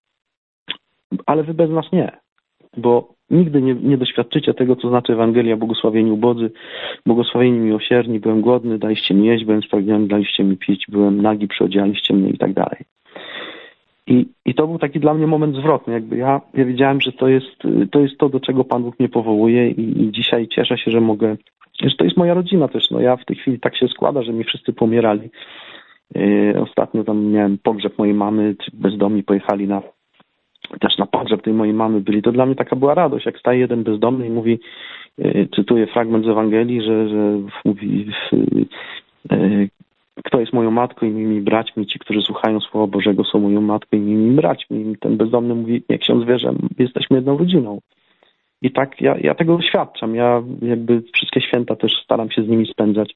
Speaker 7: ale wy bez nas nie, bo nigdy nie, nie doświadczycie tego, co znaczy Ewangelia, błogosławieni ubodzy, błogosławieni miłosierni, byłem głodny, daliście mi jeść, byłem spragniony, daliście mi pić, byłem nagi, przyodzialiście mnie i tak dalej. I, I to był taki dla mnie moment zwrotny, jakby ja, ja wiedziałem, że to jest, to jest to, do czego Pan Bóg mnie powołuje i, i dzisiaj cieszę się, że mogę, że to jest moja rodzina też, no ja w tej chwili tak się składa, że mi wszyscy pomierali. Yy, ostatnio tam miałem pogrzeb mojej mamy, bezdomni pojechali na też na pogrzeb tej mojej mamy byli, to dla mnie taka była radość, jak staje jeden bezdomny i mówi, yy, cytuję fragment z Ewangelii, że, że mówi, yy, kto jest moją matką i moimi braćmi, ci, którzy słuchają Słowa Bożego, są moją matką i moimi braćmi. I ten bezdomny mówi, nie, ksiądz wie, że jesteśmy jedną rodziną. I tak ja, ja tego doświadczam. Ja jakby wszystkie święta też staram się z nimi spędzać.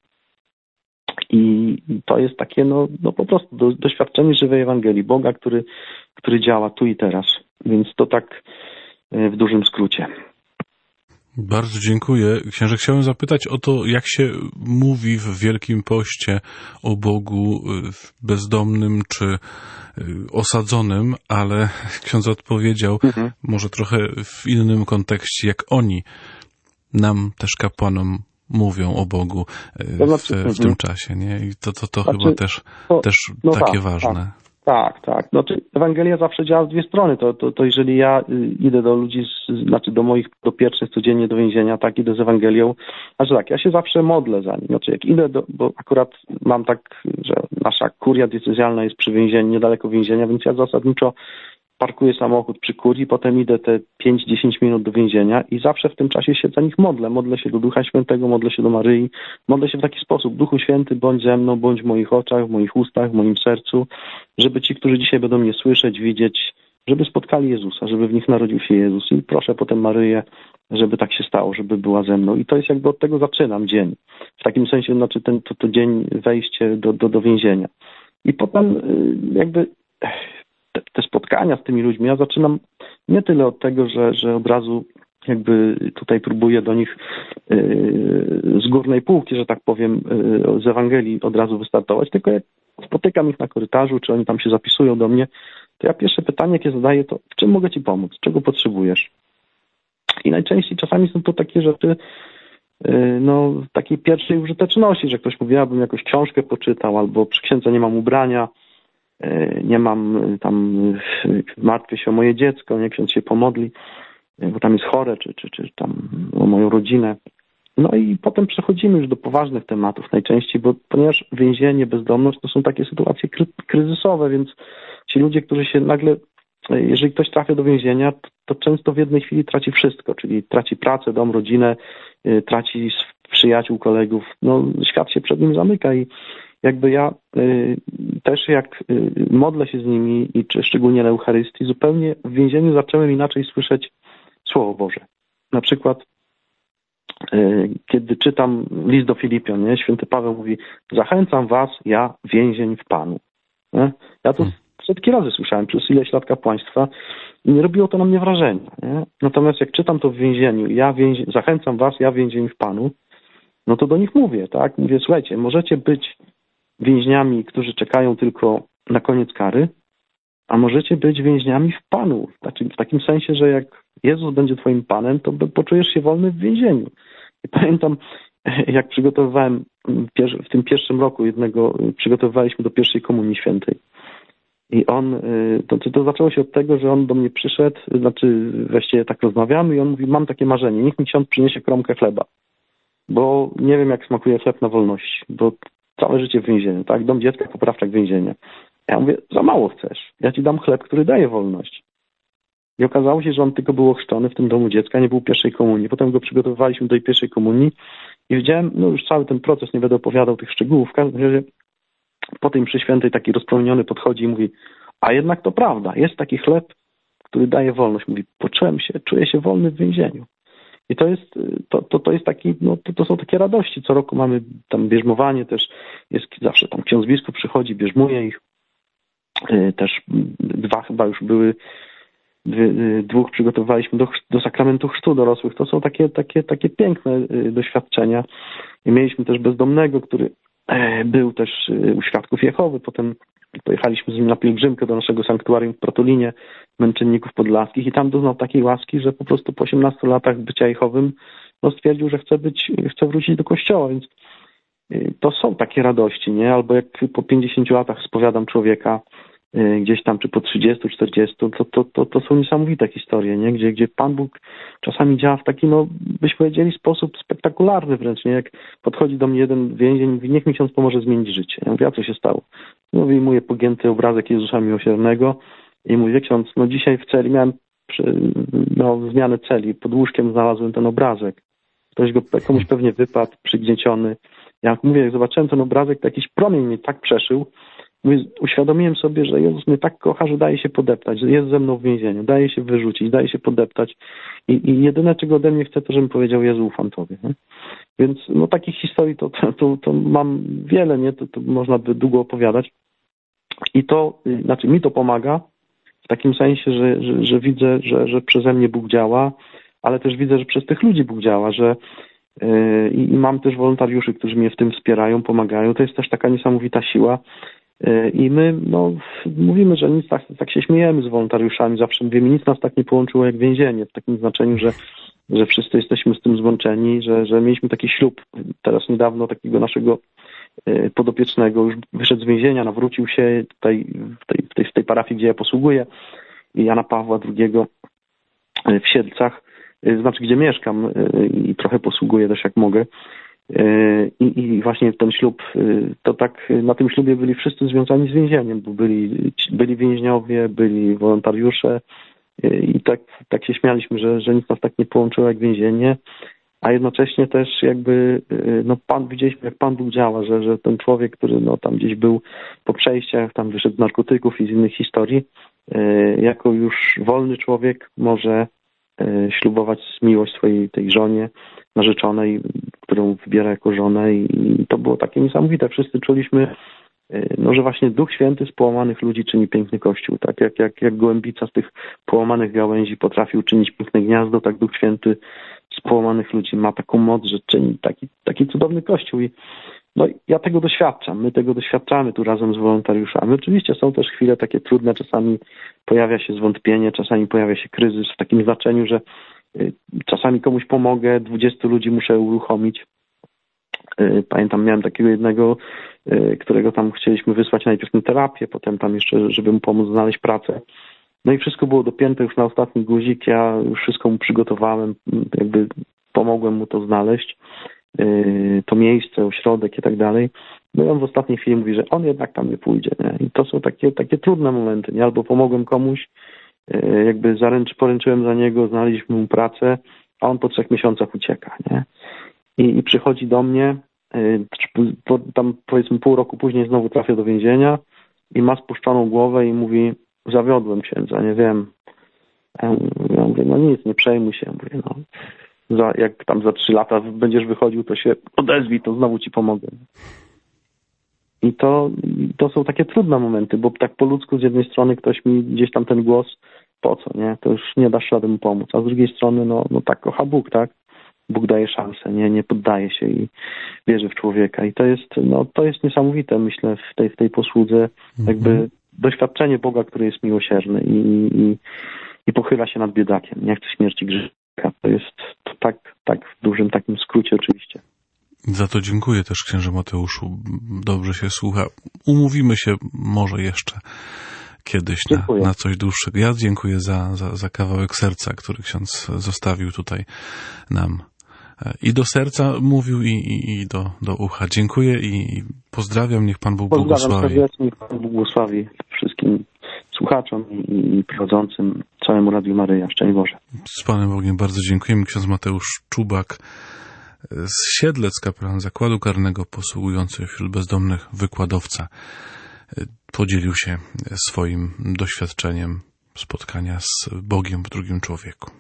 Speaker 7: I to jest takie, no, no po prostu do, doświadczenie żywej Ewangelii, Boga, który, który działa tu i teraz. Więc to tak w dużym skrócie.
Speaker 1: Bardzo dziękuję. Księże, chciałem zapytać o to, jak się mówi w Wielkim Poście o Bogu bezdomnym czy osadzonym, ale ksiądz odpowiedział, mhm. może trochę w innym kontekście, jak oni nam też kapłanom mówią o Bogu
Speaker 7: to znaczy,
Speaker 1: w, w tym czasie, nie? I to, to, to znaczy, chyba też, to, też no takie tak, ważne.
Speaker 7: Tak. Tak, tak. Znaczy, Ewangelia zawsze działa w dwie strony. To, to, to jeżeli ja idę do ludzi, z, znaczy do moich dopiecznych codziennie do więzienia, tak, idę z Ewangelią, znaczy tak, ja się zawsze modlę za nimi. Znaczy, jak idę, do, bo akurat mam tak, że nasza kuria diecezjalna jest przy więzieniu, niedaleko więzienia, więc ja zasadniczo parkuję samochód przy kurii, potem idę te pięć do dziesięciu minut do więzienia i zawsze w tym czasie się za nich modlę. Modlę się do Ducha Świętego, modlę się do Maryi, modlę się w taki sposób. Duchu Święty, bądź ze mną, bądź w moich oczach, w moich ustach, w moim sercu, żeby ci, którzy dzisiaj będą mnie słyszeć, widzieć, żeby spotkali Jezusa, żeby w nich narodził się Jezus. I proszę potem Maryję, żeby tak się stało, żeby była ze mną. I to jest jakby od tego zaczynam dzień. W takim sensie, znaczy ten to, to dzień wejście do, do, do więzienia. I potem jakby te, te spotkania z tymi ludźmi, ja zaczynam nie tyle od tego, że, że od razu jakby tutaj próbuję do nich z górnej półki, że tak powiem, z Ewangelii od razu wystartować, tylko jak spotykam ich na korytarzu, czy oni tam się zapisują do mnie, to ja pierwsze pytanie, jakie zadaję, to w czym mogę ci pomóc? Czego potrzebujesz? I najczęściej czasami są to takie rzeczy no, takiej pierwszej użyteczności, że ktoś mówi, ja bym jakąś książkę poczytał, albo przy księdze nie mam ubrania, nie mam tam, martwię się o moje dziecko, nie, ksiądz się pomodli, bo tam jest chore, czy, czy, czy tam o moją rodzinę. No i potem przechodzimy już do poważnych tematów najczęściej, bo ponieważ więzienie, bezdomność to są takie sytuacje kry, kryzysowe, więc ci ludzie, którzy się nagle, jeżeli ktoś trafia do więzienia, to, to często w jednej chwili traci wszystko, czyli traci pracę, dom, rodzinę, y, traci przyjaciół, kolegów, no świat się przed nim zamyka i jakby ja y, też jak y, modlę się z nimi i czy szczególnie na Eucharystii, zupełnie w więzieniu zacząłem inaczej słyszeć Słowo Boże. Na przykład y, kiedy czytam list do Filipian, nie? Święty Paweł mówi, zachęcam was, ja więzień w Panu. Nie? Ja to setki razy słyszałem przez ileś lat kapłaństwa i nie robiło to na mnie wrażenia. Nie? Natomiast jak czytam to w więzieniu, ja więzień, zachęcam was, ja więzień w Panu, no to do nich mówię, tak? Mówię, słuchajcie, możecie być więźniami, którzy czekają tylko na koniec kary, a możecie być więźniami w Panu. Znaczy w takim sensie, że jak Jezus będzie twoim Panem, to poczujesz się wolny w więzieniu. I pamiętam, jak przygotowywałem w tym pierwszym roku jednego, przygotowywaliśmy do pierwszej Komunii Świętej. I on, to, to zaczęło się od tego, że on do mnie przyszedł, znaczy właściwie tak rozmawiamy i on mówi, mam takie marzenie, niech mi ksiądz przyniesie kromkę chleba, bo nie wiem, jak smakuje chleb na wolności, bo całe życie w więzieniu, tak? Dom dziecka, poprawczak więzienia. Ja mówię, za mało chcesz, ja ci dam chleb, który daje wolność. I okazało się, że on tylko był ochrzczony w tym domu dziecka, nie był pierwszej komunii. Potem go przygotowywaliśmy do tej pierwszej komunii I widziałem, no już cały ten proces, nie będę opowiadał tych szczegółów, w każdym razie po tej mszy świętej taki rozpromieniony podchodzi i mówi, a jednak to prawda, jest taki chleb, który daje wolność. Mówi, poczułem się, czuję się wolny w więzieniu. I to jest, to, to, to jest taki, no to, to są takie radości. Co roku mamy tam bierzmowanie też, jest zawsze tam ksiądz biskup przychodzi, bierzmuje ich. Też dwa chyba już były, dwóch przygotowywaliśmy do, do sakramentu chrztu dorosłych. To są takie, takie, takie piękne doświadczenia. I mieliśmy też bezdomnego, który był też u Świadków Jehowy. Potem pojechaliśmy z nim na pielgrzymkę do naszego sanktuarium w Protulinie, Męczenników Podlaskich, i tam doznał takiej łaski, że po prostu po osiemnastu latach bycia Jehowym no stwierdził, że chce być, chce wrócić do kościoła, więc to są takie radości, nie? Albo jak po pięćdziesięciu latach spowiadam człowieka gdzieś tam, czy po trzydziestu, czterdziestu, to, to, to, to są niesamowite historie, nie? Gdzie, gdzie Pan Bóg czasami działa w taki, no, byśmy powiedzieli, sposób spektakularny wręcz, nie? Jak podchodzi do mnie jeden więzień i mówi, niech mi ksiądz pomoże zmienić życie. Ja mówię, a co się stało? No, wyjmuję pogięty obrazek Jezusa Miłosiernego i mówię, ksiądz, no dzisiaj w celi miałem przy, no, zmianę celi, pod łóżkiem znalazłem ten obrazek. Ktoś go, komuś pewnie wypadł, przygnieciony. Ja mówię, jak zobaczyłem ten obrazek, to jakiś promień mnie tak przeszył. Mówię, uświadomiłem sobie, że Jezus mnie tak kocha, że daje się podeptać, że jest ze mną w więzieniu, daje się wyrzucić, daje się podeptać. I, i jedyne, czego ode mnie chce, to żebym powiedział, Jezu, ufam Tobie. Nie? Więc no, takich historii to, to, to, to mam wiele, nie? To, to można by długo opowiadać. I to, znaczy mi to pomaga w takim sensie, że, że, że widzę, że, że przeze mnie Bóg działa, ale też widzę, że przez tych ludzi Bóg działa, że yy, i mam też wolontariuszy, którzy mnie w tym wspierają, pomagają. To jest też taka niesamowita siła. I my no, mówimy, że nic tak, tak się śmiejemy z wolontariuszami, zawsze mówimy, nic nas tak nie połączyło jak więzienie, w takim znaczeniu, że, że wszyscy jesteśmy z tym złączeni, że, że mieliśmy taki ślub teraz niedawno takiego naszego podopiecznego, już wyszedł z więzienia, nawrócił się tutaj w tej, w tej, w tej parafii, gdzie ja posługuję, Jana Pawła drugiego w Siedlcach, znaczy gdzie mieszkam i trochę posługuję też jak mogę. I, I właśnie ten ślub, to tak na tym ślubie byli wszyscy związani z więzieniem, bo byli, byli więźniowie, byli wolontariusze i tak, tak się śmialiśmy, że, że nic nas tak nie połączyło jak więzienie, a jednocześnie też jakby no Pan, widzieliśmy jak Pan Bóg działa, że, że ten człowiek, który no tam gdzieś był po przejściach, tam wyszedł z narkotyków i z innych historii, jako już wolny człowiek może ślubować miłość swojej tej żonie, narzeczonej, którą wybiera jako żonę, i to było takie niesamowite. Wszyscy czuliśmy, no, że właśnie Duch Święty z połamanych ludzi czyni piękny Kościół. Tak jak, jak, jak gołębica z tych połamanych gałęzi potrafi uczynić piękne gniazdo, tak Duch Święty z połamanych ludzi ma taką moc, że czyni taki, taki cudowny Kościół. I no, ja tego doświadczam, my tego doświadczamy tu razem z wolontariuszami. Oczywiście są też chwile takie trudne, czasami pojawia się zwątpienie, czasami pojawia się kryzys w takim znaczeniu, że czasami komuś pomogę, dwudziestu ludzi muszę uruchomić. Pamiętam, miałem takiego jednego, którego tam chcieliśmy wysłać najpierw na terapię, potem tam jeszcze, żeby mu pomóc znaleźć pracę. No i wszystko było dopięte już na ostatni guzik, ja już wszystko mu przygotowałem, jakby pomogłem mu to znaleźć, to miejsce, ośrodek i tak dalej. No i on w ostatniej chwili mówi, że on jednak tam nie pójdzie. Nie? I to są takie, takie trudne momenty, nie? Albo pomogłem komuś, jakby zaręcz, poręczyłem za niego, znaleźliśmy mu pracę, a on po trzech miesiącach ucieka, nie? I, i przychodzi do mnie, po, tam powiedzmy pół roku później znowu trafia do więzienia i ma spuszczoną głowę i mówi, zawiodłem księdza, nie wiem. Ja mówię, no nic, nie przejmuj się. Mówię, no, za, jak tam za trzy lata będziesz wychodził, to się odezwij, to znowu ci pomogę. I to, to są takie trudne momenty, bo tak po ludzku z jednej strony ktoś mi gdzieś tam ten głos, po co, nie? To już nie dasz rady mu pomóc. A z drugiej strony, no, no tak kocha Bóg, tak? Bóg daje szansę, nie, nie poddaje się i wierzy w człowieka. I to jest, no, to jest niesamowite, myślę, w tej, w tej posłudze, mhm. jakby doświadczenie Boga, który jest miłosierny i, i, i pochyla się nad biedakiem. Nie chce śmierci grzesznika. To jest to tak, tak w dużym takim skrócie oczywiście.
Speaker 1: Za to dziękuję też, księże Mateuszu. Dobrze się słucha. Umówimy się może jeszcze kiedyś na, na coś dłuższego. Ja dziękuję za, za, za kawałek serca, który ksiądz zostawił tutaj nam. I do serca mówił, i, i, i do, do ucha. Dziękuję i pozdrawiam. Niech Pan Bóg błogosławi.
Speaker 7: Pozdrawiam serdecznie. Niech Pan Bóg błogosławi wszystkim słuchaczom i, i prowadzącym całemu Radiu Maryja. Szczęść Boże.
Speaker 1: Z Panem Bogiem bardzo dziękujemy. Ksiądz Mateusz Czubak, z Siedlec, kapelan zakładu karnego posługujący wśród bezdomnych, wykładowca, podzielił się swoim doświadczeniem spotkania z Bogiem w drugim człowieku.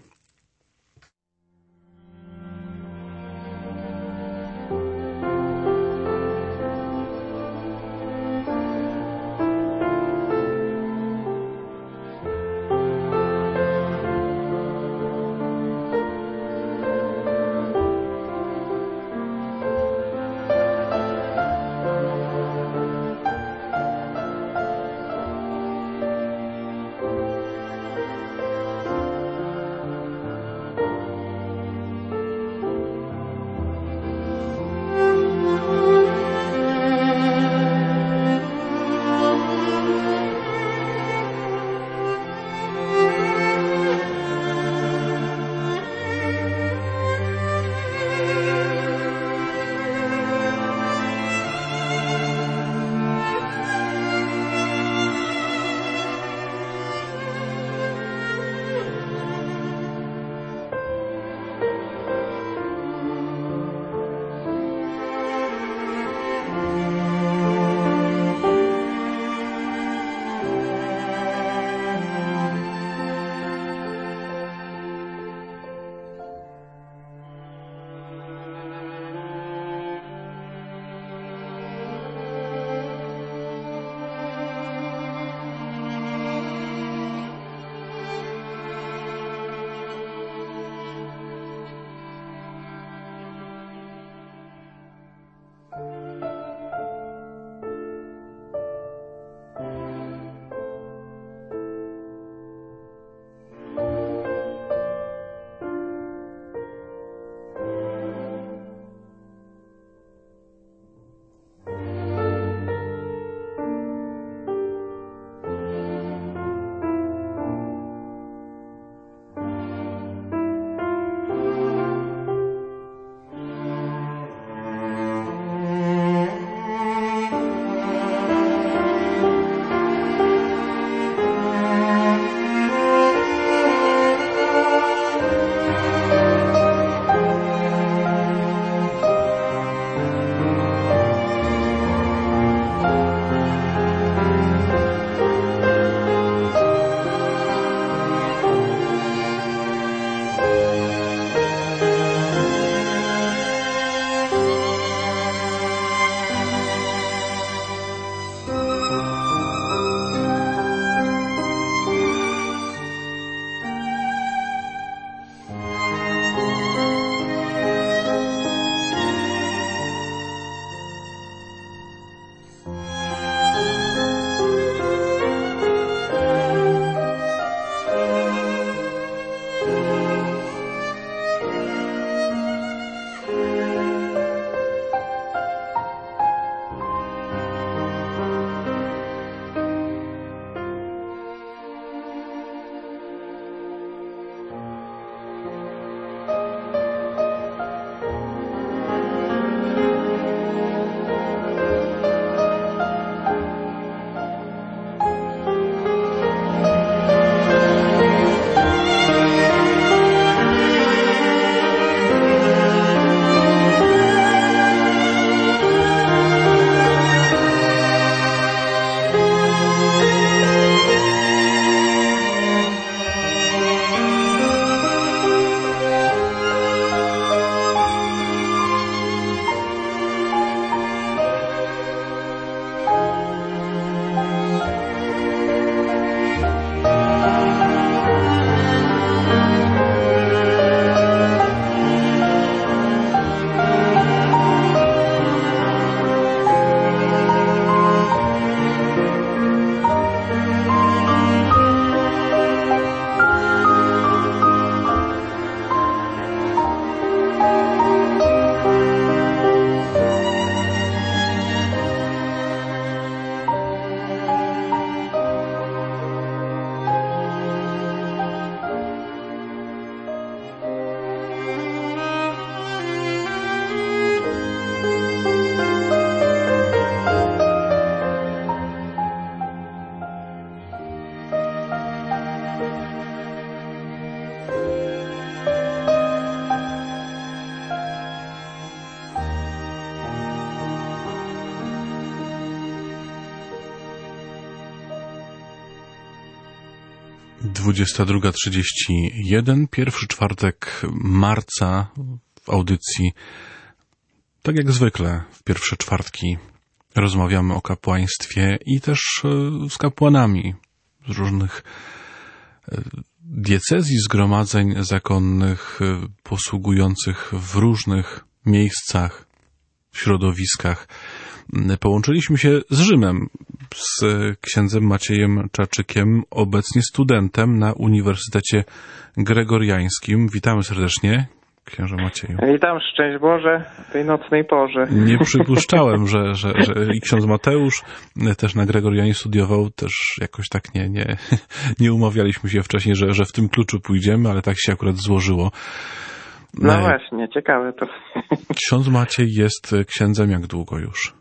Speaker 1: dwudziesta druga trzydzieści jeden, pierwszy czwartek marca w audycji. Tak jak zwykle w pierwsze czwartki rozmawiamy o kapłaństwie i też z kapłanami z różnych diecezji, zgromadzeń zakonnych, posługujących w różnych miejscach, środowiskach. Połączyliśmy się z Rzymem, z księdzem Maciejem Czaczykiem, obecnie studentem na Uniwersytecie Gregoriańskim. Witamy serdecznie, księże Macieju.
Speaker 8: Witam, szczęść Boże, w tej nocnej porze.
Speaker 1: Nie przypuszczałem, że, że, że i ksiądz Mateusz też na Gregorianie studiował, też jakoś tak nie, nie, nie umawialiśmy się wcześniej, że, że w tym kluczu pójdziemy, ale tak się akurat złożyło.
Speaker 8: No właśnie, ciekawe to.
Speaker 1: Ksiądz Maciej jest księdzem jak długo już?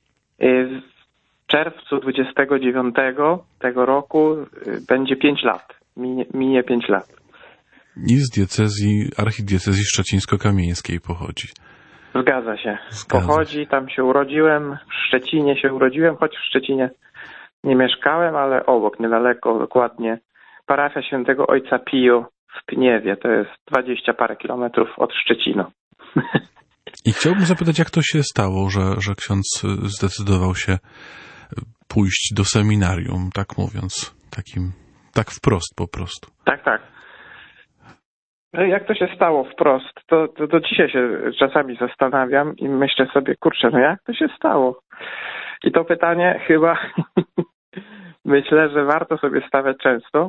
Speaker 8: W czerwcu dwudziestego dziewiątego tego roku będzie pięć lat. Minie, minie pięć lat.
Speaker 1: I z diecezji, archidiecezji szczecińsko-kamieńskiej pochodzi.
Speaker 8: Zgadza się.
Speaker 1: Zgadza
Speaker 8: pochodzi,
Speaker 1: się.
Speaker 8: Tam się urodziłem, w Szczecinie się urodziłem, choć w Szczecinie nie mieszkałem, ale obok, niedaleko, dokładnie parafia świętego Ojca Pio w Pniewie. To jest dwadzieścia parę kilometrów od Szczecina.
Speaker 1: I chciałbym zapytać, jak to się stało, że, że ksiądz zdecydował się pójść do seminarium, tak mówiąc, takim, tak wprost po prostu.
Speaker 8: Tak, tak. Jak to się stało wprost, to, to do dzisiaj się czasami zastanawiam i myślę sobie, kurczę, no jak to się stało? I to pytanie chyba myślę, że warto sobie stawiać często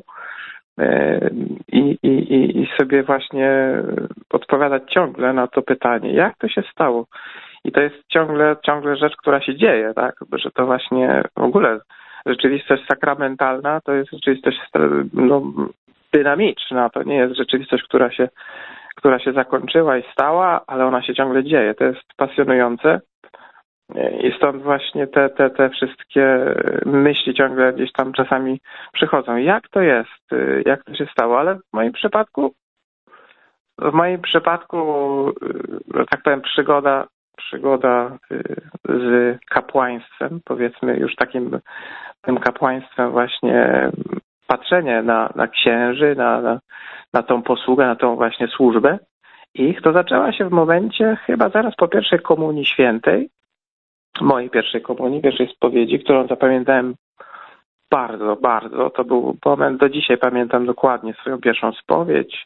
Speaker 8: i, i, i sobie właśnie odpowiadać ciągle na to pytanie, jak to się stało? I to jest ciągle, ciągle rzecz, która się dzieje, tak? Że to właśnie w ogóle rzeczywistość sakramentalna to jest rzeczywistość no, dynamiczna, to nie jest rzeczywistość, która się, która się zakończyła i stała, ale ona się ciągle dzieje. To jest pasjonujące i stąd właśnie te, te, te wszystkie myśli ciągle gdzieś tam czasami przychodzą. Jak to jest? Jak to się stało? Ale w moim przypadku w moim przypadku, że tak powiem, przygoda przygoda z kapłaństwem, powiedzmy już takim tym kapłaństwem właśnie patrzenie na, na księży, na, na, na tą posługę, na tą właśnie służbę ich, to zaczęła się w momencie chyba zaraz po pierwszej komunii świętej, mojej pierwszej komunii, pierwszej spowiedzi, którą zapamiętałem bardzo, bardzo. To był moment, do dzisiaj pamiętam dokładnie swoją pierwszą spowiedź.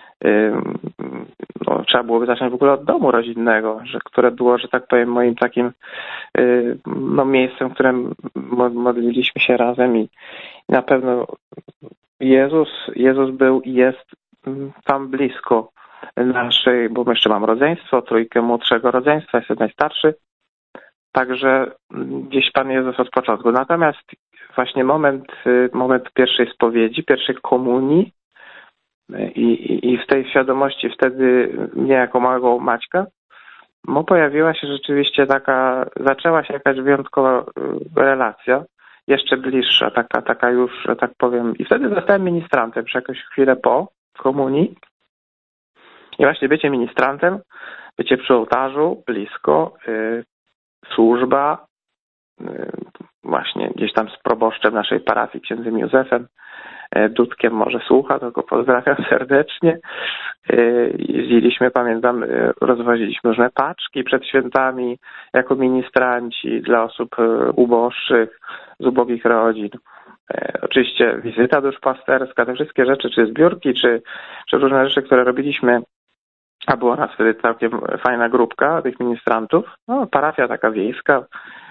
Speaker 8: No, trzeba byłoby zacząć w ogóle od domu rodzinnego, że, które było, że tak powiem, moim takim no, miejscem, w którym modliliśmy się razem i na pewno Jezus, Jezus był i jest tam blisko naszej, bo jeszcze mam rodzeństwo, trójkę młodszego rodzeństwa, jestem najstarszy, także gdzieś Pan Jezus od początku. Natomiast właśnie moment, moment pierwszej spowiedzi, pierwszej komunii, I, i, I w tej świadomości wtedy mnie jako małego Maćka no, pojawiła się rzeczywiście taka, zaczęła się jakaś wyjątkowa relacja, jeszcze bliższa, taka, taka już, że tak powiem. I wtedy zostałem ministrantem przez jakąś chwilę po komunii. I właśnie bycie ministrantem, bycie przy ołtarzu, blisko, y, służba, y, właśnie gdzieś tam z proboszczem naszej parafii, księdzem Józefem Dudkiem, może słucha, to go pozdrawiam serdecznie. Jeździliśmy, pamiętam, rozwoziliśmy różne paczki przed świętami jako ministranci dla osób uboższych, z ubogich rodzin. Oczywiście wizyta duszpasterska, te wszystkie rzeczy, czy zbiórki, czy, czy różne rzeczy, które robiliśmy, a była nas wtedy całkiem fajna grupka tych ministrantów, no, parafia taka wiejska.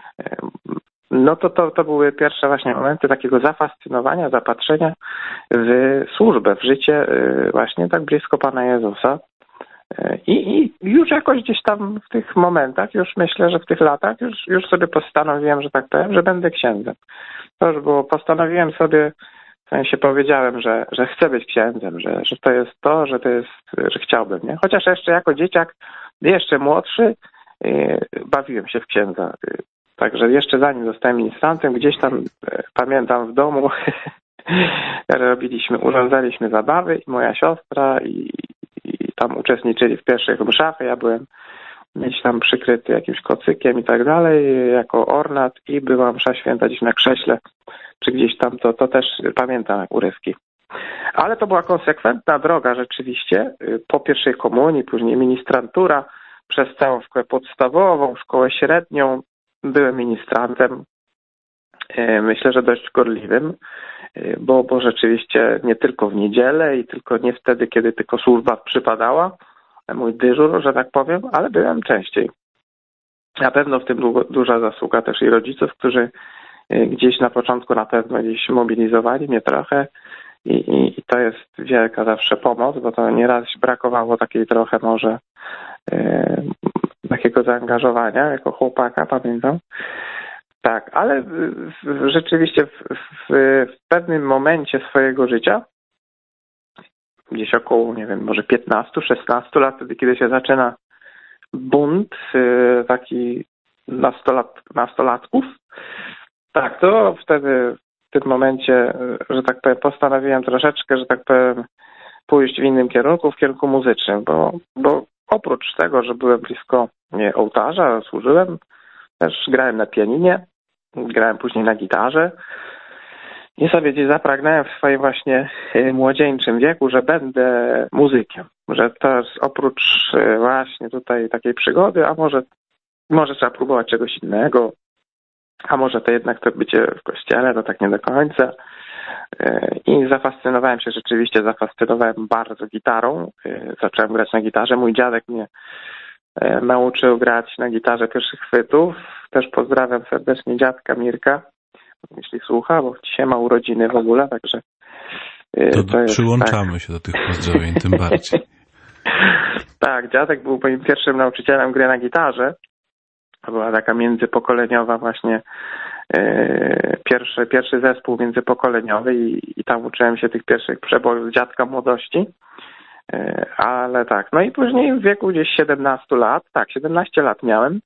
Speaker 8: No to, to, to były pierwsze właśnie momenty takiego zafascynowania, zapatrzenia w służbę, w życie właśnie tak blisko Pana Jezusa. I, i już jakoś gdzieś tam w tych momentach, już myślę, że w tych latach już, już sobie postanowiłem, że tak powiem, że będę księdzem. To już było, postanowiłem sobie, w sensie powiedziałem, że, że chcę być księdzem, że, że to jest to, że to jest, że chciałbym, nie? Chociaż jeszcze jako dzieciak, jeszcze młodszy, bawiłem się w księdza. Także jeszcze zanim zostałem ministrantem, gdzieś tam e, pamiętam w domu robiliśmy, urządzaliśmy zabawy i moja siostra i, i tam uczestniczyli w pierwszych mszach. Ja byłem gdzieś tam przykryty jakimś kocykiem i tak dalej, jako ornat i była msza święta gdzieś na krześle, czy gdzieś tam, to, to też pamiętam jak urywki. Ale to była konsekwentna droga rzeczywiście. Po pierwszej komunii, później ministrantura, przez całą szkołę podstawową, szkołę średnią byłem ministrantem. Myślę, że dość gorliwym, bo, bo rzeczywiście nie tylko w niedzielę i tylko nie wtedy, kiedy tylko służba przypadała, mój dyżur, że tak powiem, ale byłem częściej. Na pewno w tym du- duża zasługa też i rodziców, którzy gdzieś na początku na pewno gdzieś mobilizowali mnie trochę i, i, i to jest wielka zawsze pomoc, bo to nieraz brakowało takiej trochę może e, takiego zaangażowania jako chłopaka, pamiętam. Tak, ale w, w, rzeczywiście w, w, w pewnym momencie swojego życia, gdzieś około, nie wiem, może piętnaście szesnaście lat, wtedy kiedy się zaczyna bunt taki nastolat, nastolatków, tak, to wtedy w tym momencie, że tak powiem, postanowiłem troszeczkę, że tak powiem, pójść w innym kierunku, w kierunku muzycznym, bo, bo oprócz tego, że byłem blisko nie, ołtarza, służyłem, też grałem na pianinie, grałem później na gitarze i sobie gdzieś zapragnąłem w swoim właśnie młodzieńczym wieku, że będę muzykiem, że też oprócz właśnie tutaj takiej przygody, a może, może trzeba próbować czegoś innego, a może to jednak to bycie w kościele, to tak nie do końca. I zafascynowałem się rzeczywiście, zafascynowałem bardzo gitarą. Zacząłem grać na gitarze. Mój dziadek mnie nauczył grać na gitarze pierwszych chwytów. Też pozdrawiam serdecznie dziadka Mirka, jeśli słucha, bo dzisiaj ma urodziny w ogóle, także
Speaker 1: to,
Speaker 8: to jest,
Speaker 1: przyłączamy
Speaker 8: tak.
Speaker 1: się do tych pozdrowień, tym bardziej.
Speaker 8: Tak, dziadek był moim pierwszym nauczycielem gry na gitarze. To była taka międzypokoleniowa właśnie yy, pierwszy, pierwszy zespół międzypokoleniowy i, i tam uczyłem się tych pierwszych przebojów dziadka młodości. Yy, ale tak, no i później w wieku gdzieś siedemnaście lat, tak, siedemnaście lat miałem.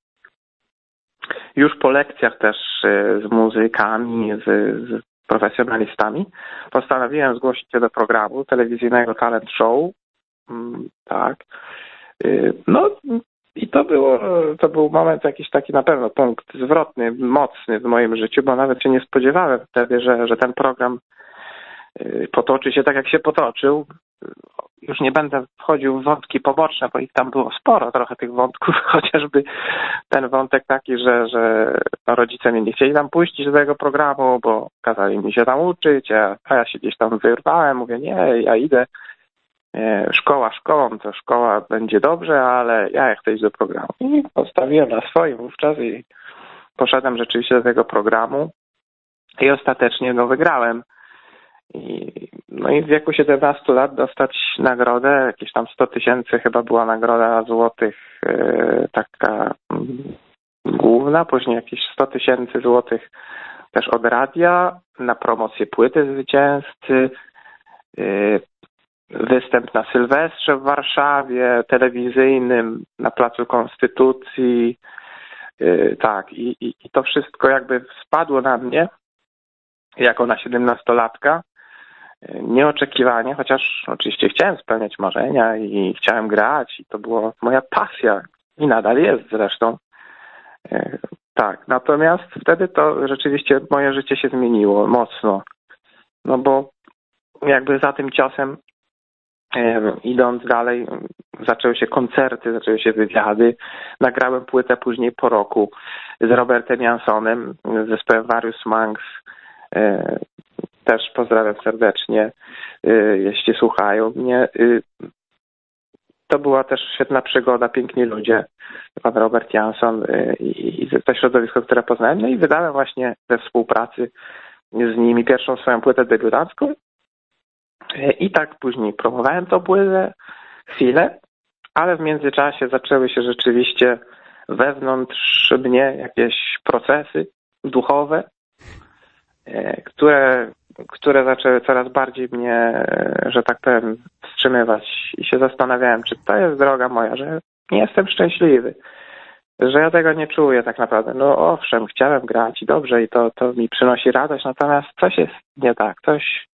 Speaker 8: Już po lekcjach też yy, z muzykami, z, z profesjonalistami postanowiłem zgłosić się do programu telewizyjnego Talent Show. Yy, tak. Yy, no I to było, to był moment jakiś taki na pewno punkt zwrotny, mocny w moim życiu, bo nawet się nie spodziewałem wtedy, że, że ten program potoczy się tak, jak się potoczył. Już nie będę wchodził w wątki poboczne, bo ich tam było sporo, trochę tych wątków, chociażby ten wątek taki, że, że no, rodzice mnie nie chcieli tam puścić do tego programu, bo kazali mi się tam uczyć, a, a ja się gdzieś tam wyrwałem, mówię, nie, ja idę. Szkoła szkołą, to szkoła będzie dobrze, ale ja chcę iść do programu. I postawiłem na swoim wówczas i poszedłem rzeczywiście do tego programu i ostatecznie go wygrałem. I, no i w wieku siedemnastu lat dostać nagrodę, jakieś tam sto tysięcy chyba była nagroda złotych, yy, taka yy, główna, później jakieś sto tysięcy złotych też od radia na promocję płyty zwycięzcy, yy, występ na Sylwestrze w Warszawie, telewizyjnym, na Placu Konstytucji. Yy, tak, i, i, i to wszystko jakby spadło na mnie jako na siedemnastolatka. Yy, nieoczekiwanie, chociaż oczywiście chciałem spełniać marzenia i chciałem grać i to była moja pasja i nadal jest zresztą. Yy, tak, natomiast wtedy to rzeczywiście moje życie się zmieniło mocno. No bo jakby za tym ciosem idąc dalej, zaczęły się koncerty, zaczęły się wywiady. Nagrałem płytę później po roku z Robertem Jansonem, z zespołem Various Monks. Też pozdrawiam serdecznie, jeśli słuchają mnie. To była też świetna przygoda, piękni ludzie, pan Robert Janson i to środowisko, które poznałem. No i wydałem właśnie we współpracy z nimi pierwszą swoją płytę debiutancką. I tak później promowałem tą płytę chwilę, ale w międzyczasie zaczęły się rzeczywiście wewnątrz mnie jakieś procesy duchowe, które, które zaczęły coraz bardziej mnie, że tak powiem, wstrzymywać i się zastanawiałem, czy to jest droga moja, że nie jestem szczęśliwy, że ja tego nie czuję tak naprawdę. No owszem, chciałem grać i dobrze i to, to mi przynosi radość, natomiast coś jest nie tak, coś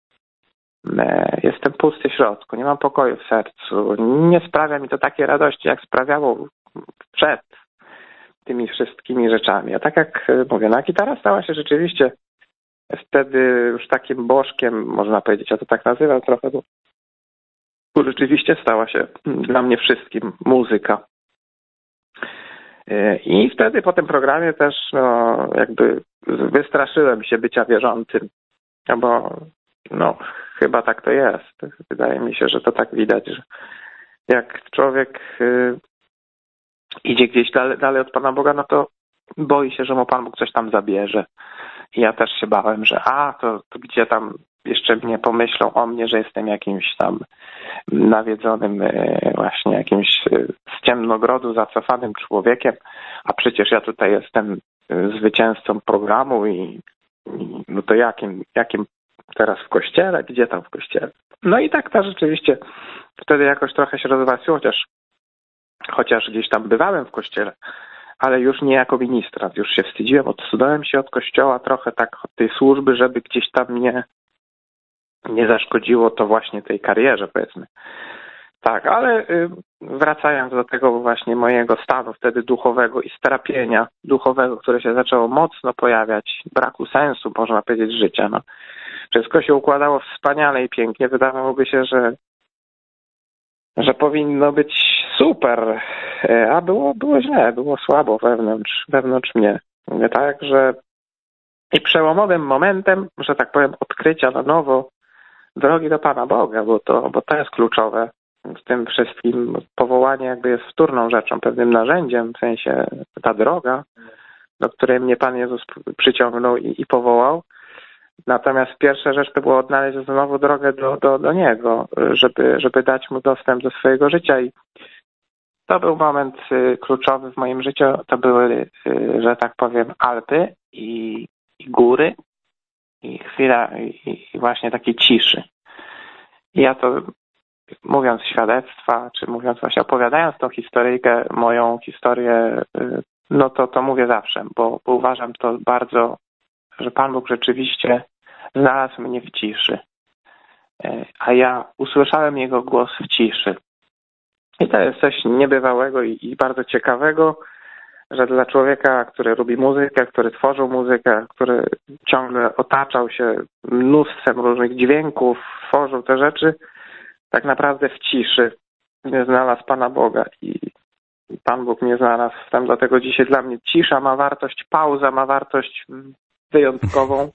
Speaker 8: jestem pusty w środku, nie mam pokoju w sercu, nie sprawia mi to takiej radości, jak sprawiało przed tymi wszystkimi rzeczami. A tak jak mówię, no gitara stała się rzeczywiście wtedy już takim bożkiem, można powiedzieć, ja to tak nazywam trochę, bo, bo rzeczywiście stała się dla mnie wszystkim muzyka. I wtedy po tym programie też no, jakby wystraszyłem się bycia wierzącym, no bo no, chyba tak to jest. Wydaje mi się, że to tak widać, że jak człowiek y, idzie gdzieś dalej, dalej od Pana Boga, no to boi się, że mu Pan Bóg coś tam zabierze. I ja też się bałem, że a, to, to gdzie tam jeszcze mnie pomyślą o mnie, że jestem jakimś tam nawiedzonym y, właśnie jakimś y, z ciemnogrodu zacofanym człowiekiem, a przecież ja tutaj jestem y, zwycięzcą programu i, i no to jakim, jakim teraz w kościele? Gdzie tam w kościele? No i tak to rzeczywiście wtedy jakoś trochę się rozwarstwiło, chociaż, chociaż gdzieś tam bywałem w kościele, ale już nie jako ministrant, już się wstydziłem, odsunąłem się od kościoła trochę tak od tej służby, żeby gdzieś tam nie, nie zaszkodziło to właśnie tej karierze, powiedzmy. Tak, ale wracając do tego właśnie mojego stanu wtedy duchowego i strapienia duchowego, które się zaczęło mocno pojawiać, braku sensu, można powiedzieć, życia, no. Wszystko się układało wspaniale i pięknie. Wydawałoby się, że, że powinno być super, a było, było źle, było słabo wewnątrz, wewnątrz mnie. Tak, że i przełomowym momentem, że tak powiem, odkrycia na nowo drogi do Pana Boga, bo to, bo to jest kluczowe. W tym wszystkim powołanie jakby jest wtórną rzeczą, pewnym narzędziem, w sensie ta droga, do której mnie Pan Jezus przyciągnął i, i powołał. Natomiast pierwsza rzecz to było odnaleźć znowu drogę do, do, do Niego, żeby, żeby dać Mu dostęp do swojego życia. I to był moment y, kluczowy w moim życiu. To były, y, że tak powiem, Alpy i, i góry i chwila i, i właśnie takiej ciszy. I ja to, mówiąc świadectwa, czy mówiąc właśnie, opowiadając tą historyjkę, moją historię, y, no to, to mówię zawsze, bo, bo uważam to bardzo, że Pan Bóg rzeczywiście znalazł mnie w ciszy, a ja usłyszałem Jego głos w ciszy. I to jest coś niebywałego i, i bardzo ciekawego, że dla człowieka, który lubi muzykę, który tworzył muzykę, który ciągle otaczał się mnóstwem różnych dźwięków, tworzył te rzeczy, tak naprawdę w ciszy znalazł Pana Boga i Pan Bóg mnie znalazł. Tam dlatego dzisiaj dla mnie cisza ma wartość, pauza ma wartość wyjątkową,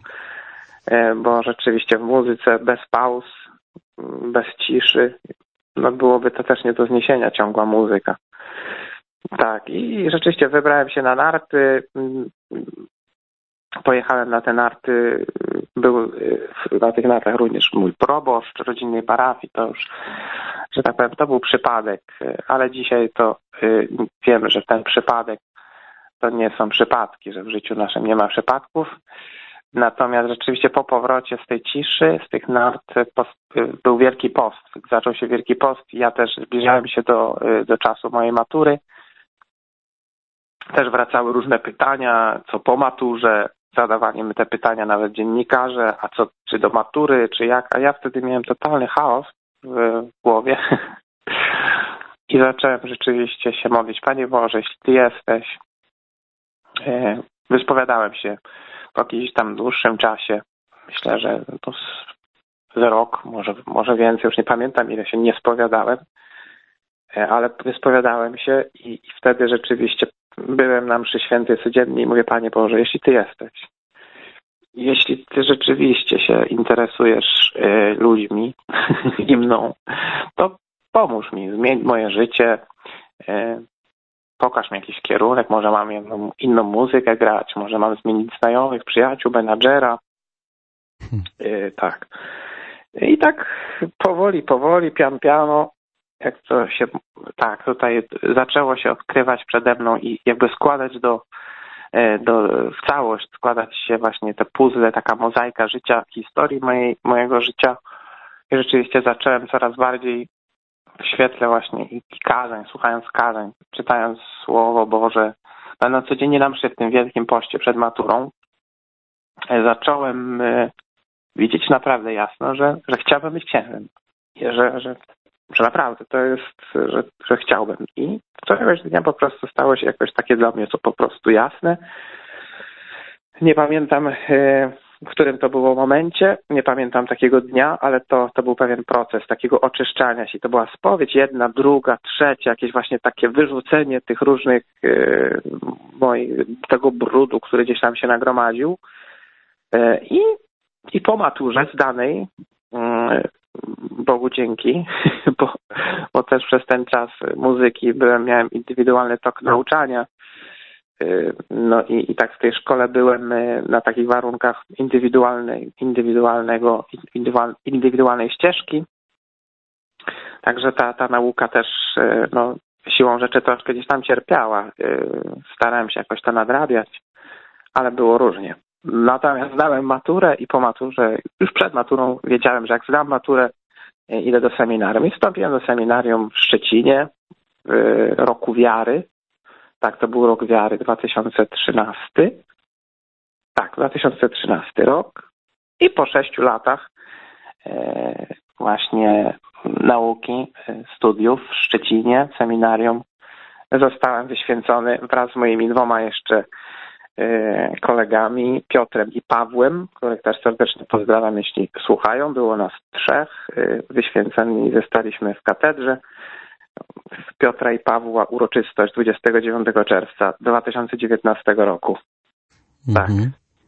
Speaker 8: bo rzeczywiście w muzyce bez pauz, bez ciszy, no byłoby to też nie do zniesienia, ciągła muzyka. Tak, i rzeczywiście wybrałem się na narty, pojechałem na te narty, był na tych nartach również mój proboszcz rodzinnej parafii, to już, że tak powiem, to był przypadek, ale dzisiaj to wiemy, że ten przypadek to nie są przypadki, że w życiu naszym nie ma przypadków. Natomiast rzeczywiście po powrocie z tej ciszy, z tych nart post, był Wielki Post. Zaczął się Wielki Post i ja też zbliżałem się do, do czasu mojej matury. Też wracały różne pytania, co po maturze, zadawali mi te pytania nawet dziennikarze, a co, czy do matury, czy jak, a ja wtedy miałem totalny chaos w głowie. I zacząłem rzeczywiście się modlić, Panie Boże, jeśli Ty jesteś, wyspowiadałem się po jakimś tam dłuższym czasie, myślę, że to z, z rok, może, może więcej, już nie pamiętam ile się nie spowiadałem, ale wyspowiadałem się i, i wtedy rzeczywiście byłem na mszy świętej codziennie i mówię, Panie Boże, jeśli Ty jesteś, jeśli Ty rzeczywiście się interesujesz y, ludźmi i mną, to pomóż mi, zmień moje życie, y, pokaż mi jakiś kierunek, może mam inną, inną muzykę grać, może mam zmienić znajomych, przyjaciół, menadżera. Yy, tak. I tak powoli, powoli, pian piano, jak to się, tak, tutaj zaczęło się odkrywać przede mną i jakby składać do, do w całość, składać się właśnie te puzzle, taka mozaika życia, historii mojej, mojego życia. I rzeczywiście zacząłem coraz bardziej w świetle właśnie i kazań, słuchając kazań, czytając Słowo Boże, będąc codziennie na mszy w tym Wielkim Poście przed maturą, zacząłem widzieć naprawdę jasno, że, że chciałbym być księdzem. I że, że, że naprawdę to jest, że, że chciałbym. I któregoś dnia po prostu stało się jakoś takie dla mnie to po prostu jasne. Nie pamiętam w którym to było momencie, nie pamiętam takiego dnia, ale to, to był pewien proces takiego oczyszczania się. To była spowiedź, jedna, druga, trzecia, jakieś właśnie takie wyrzucenie tych różnych yy, moich, tego brudu, który gdzieś tam się nagromadził. Yy, i, I po maturze zdanej, yy, Bogu dzięki, bo, bo też przez ten czas muzyki byłem, miałem indywidualny tok nauczania. No i, i tak w tej szkole byłem na takich warunkach indywidualnej, indywidualnego, indywidual, indywidualnej ścieżki. Także ta, ta nauka też no, siłą rzeczy troszkę gdzieś tam cierpiała. Starałem się jakoś to nadrabiać, ale było różnie. Natomiast zdałem maturę i po maturze, już przed maturą wiedziałem, że jak zdam maturę, idę do seminarium. I wstąpiłem do seminarium w Szczecinie w roku wiary. Tak, to był rok wiary, dwa tysiące trzynasty. Tak, dwa tysiące trzynasty rok. I po sześciu latach e, właśnie nauki, studiów w Szczecinie, seminarium, zostałem wyświęcony wraz z moimi dwoma jeszcze e, kolegami, Piotrem i Pawłem, których też serdecznie pozdrawiam, jeśli słuchają. Było nas trzech. E, wyświęceni zostaliśmy w katedrze. Piotra i Pawła uroczystość dwudziestego dziewiątego czerwca dwa tysiące dziewiętnastego roku. Tak.
Speaker 1: Mhm.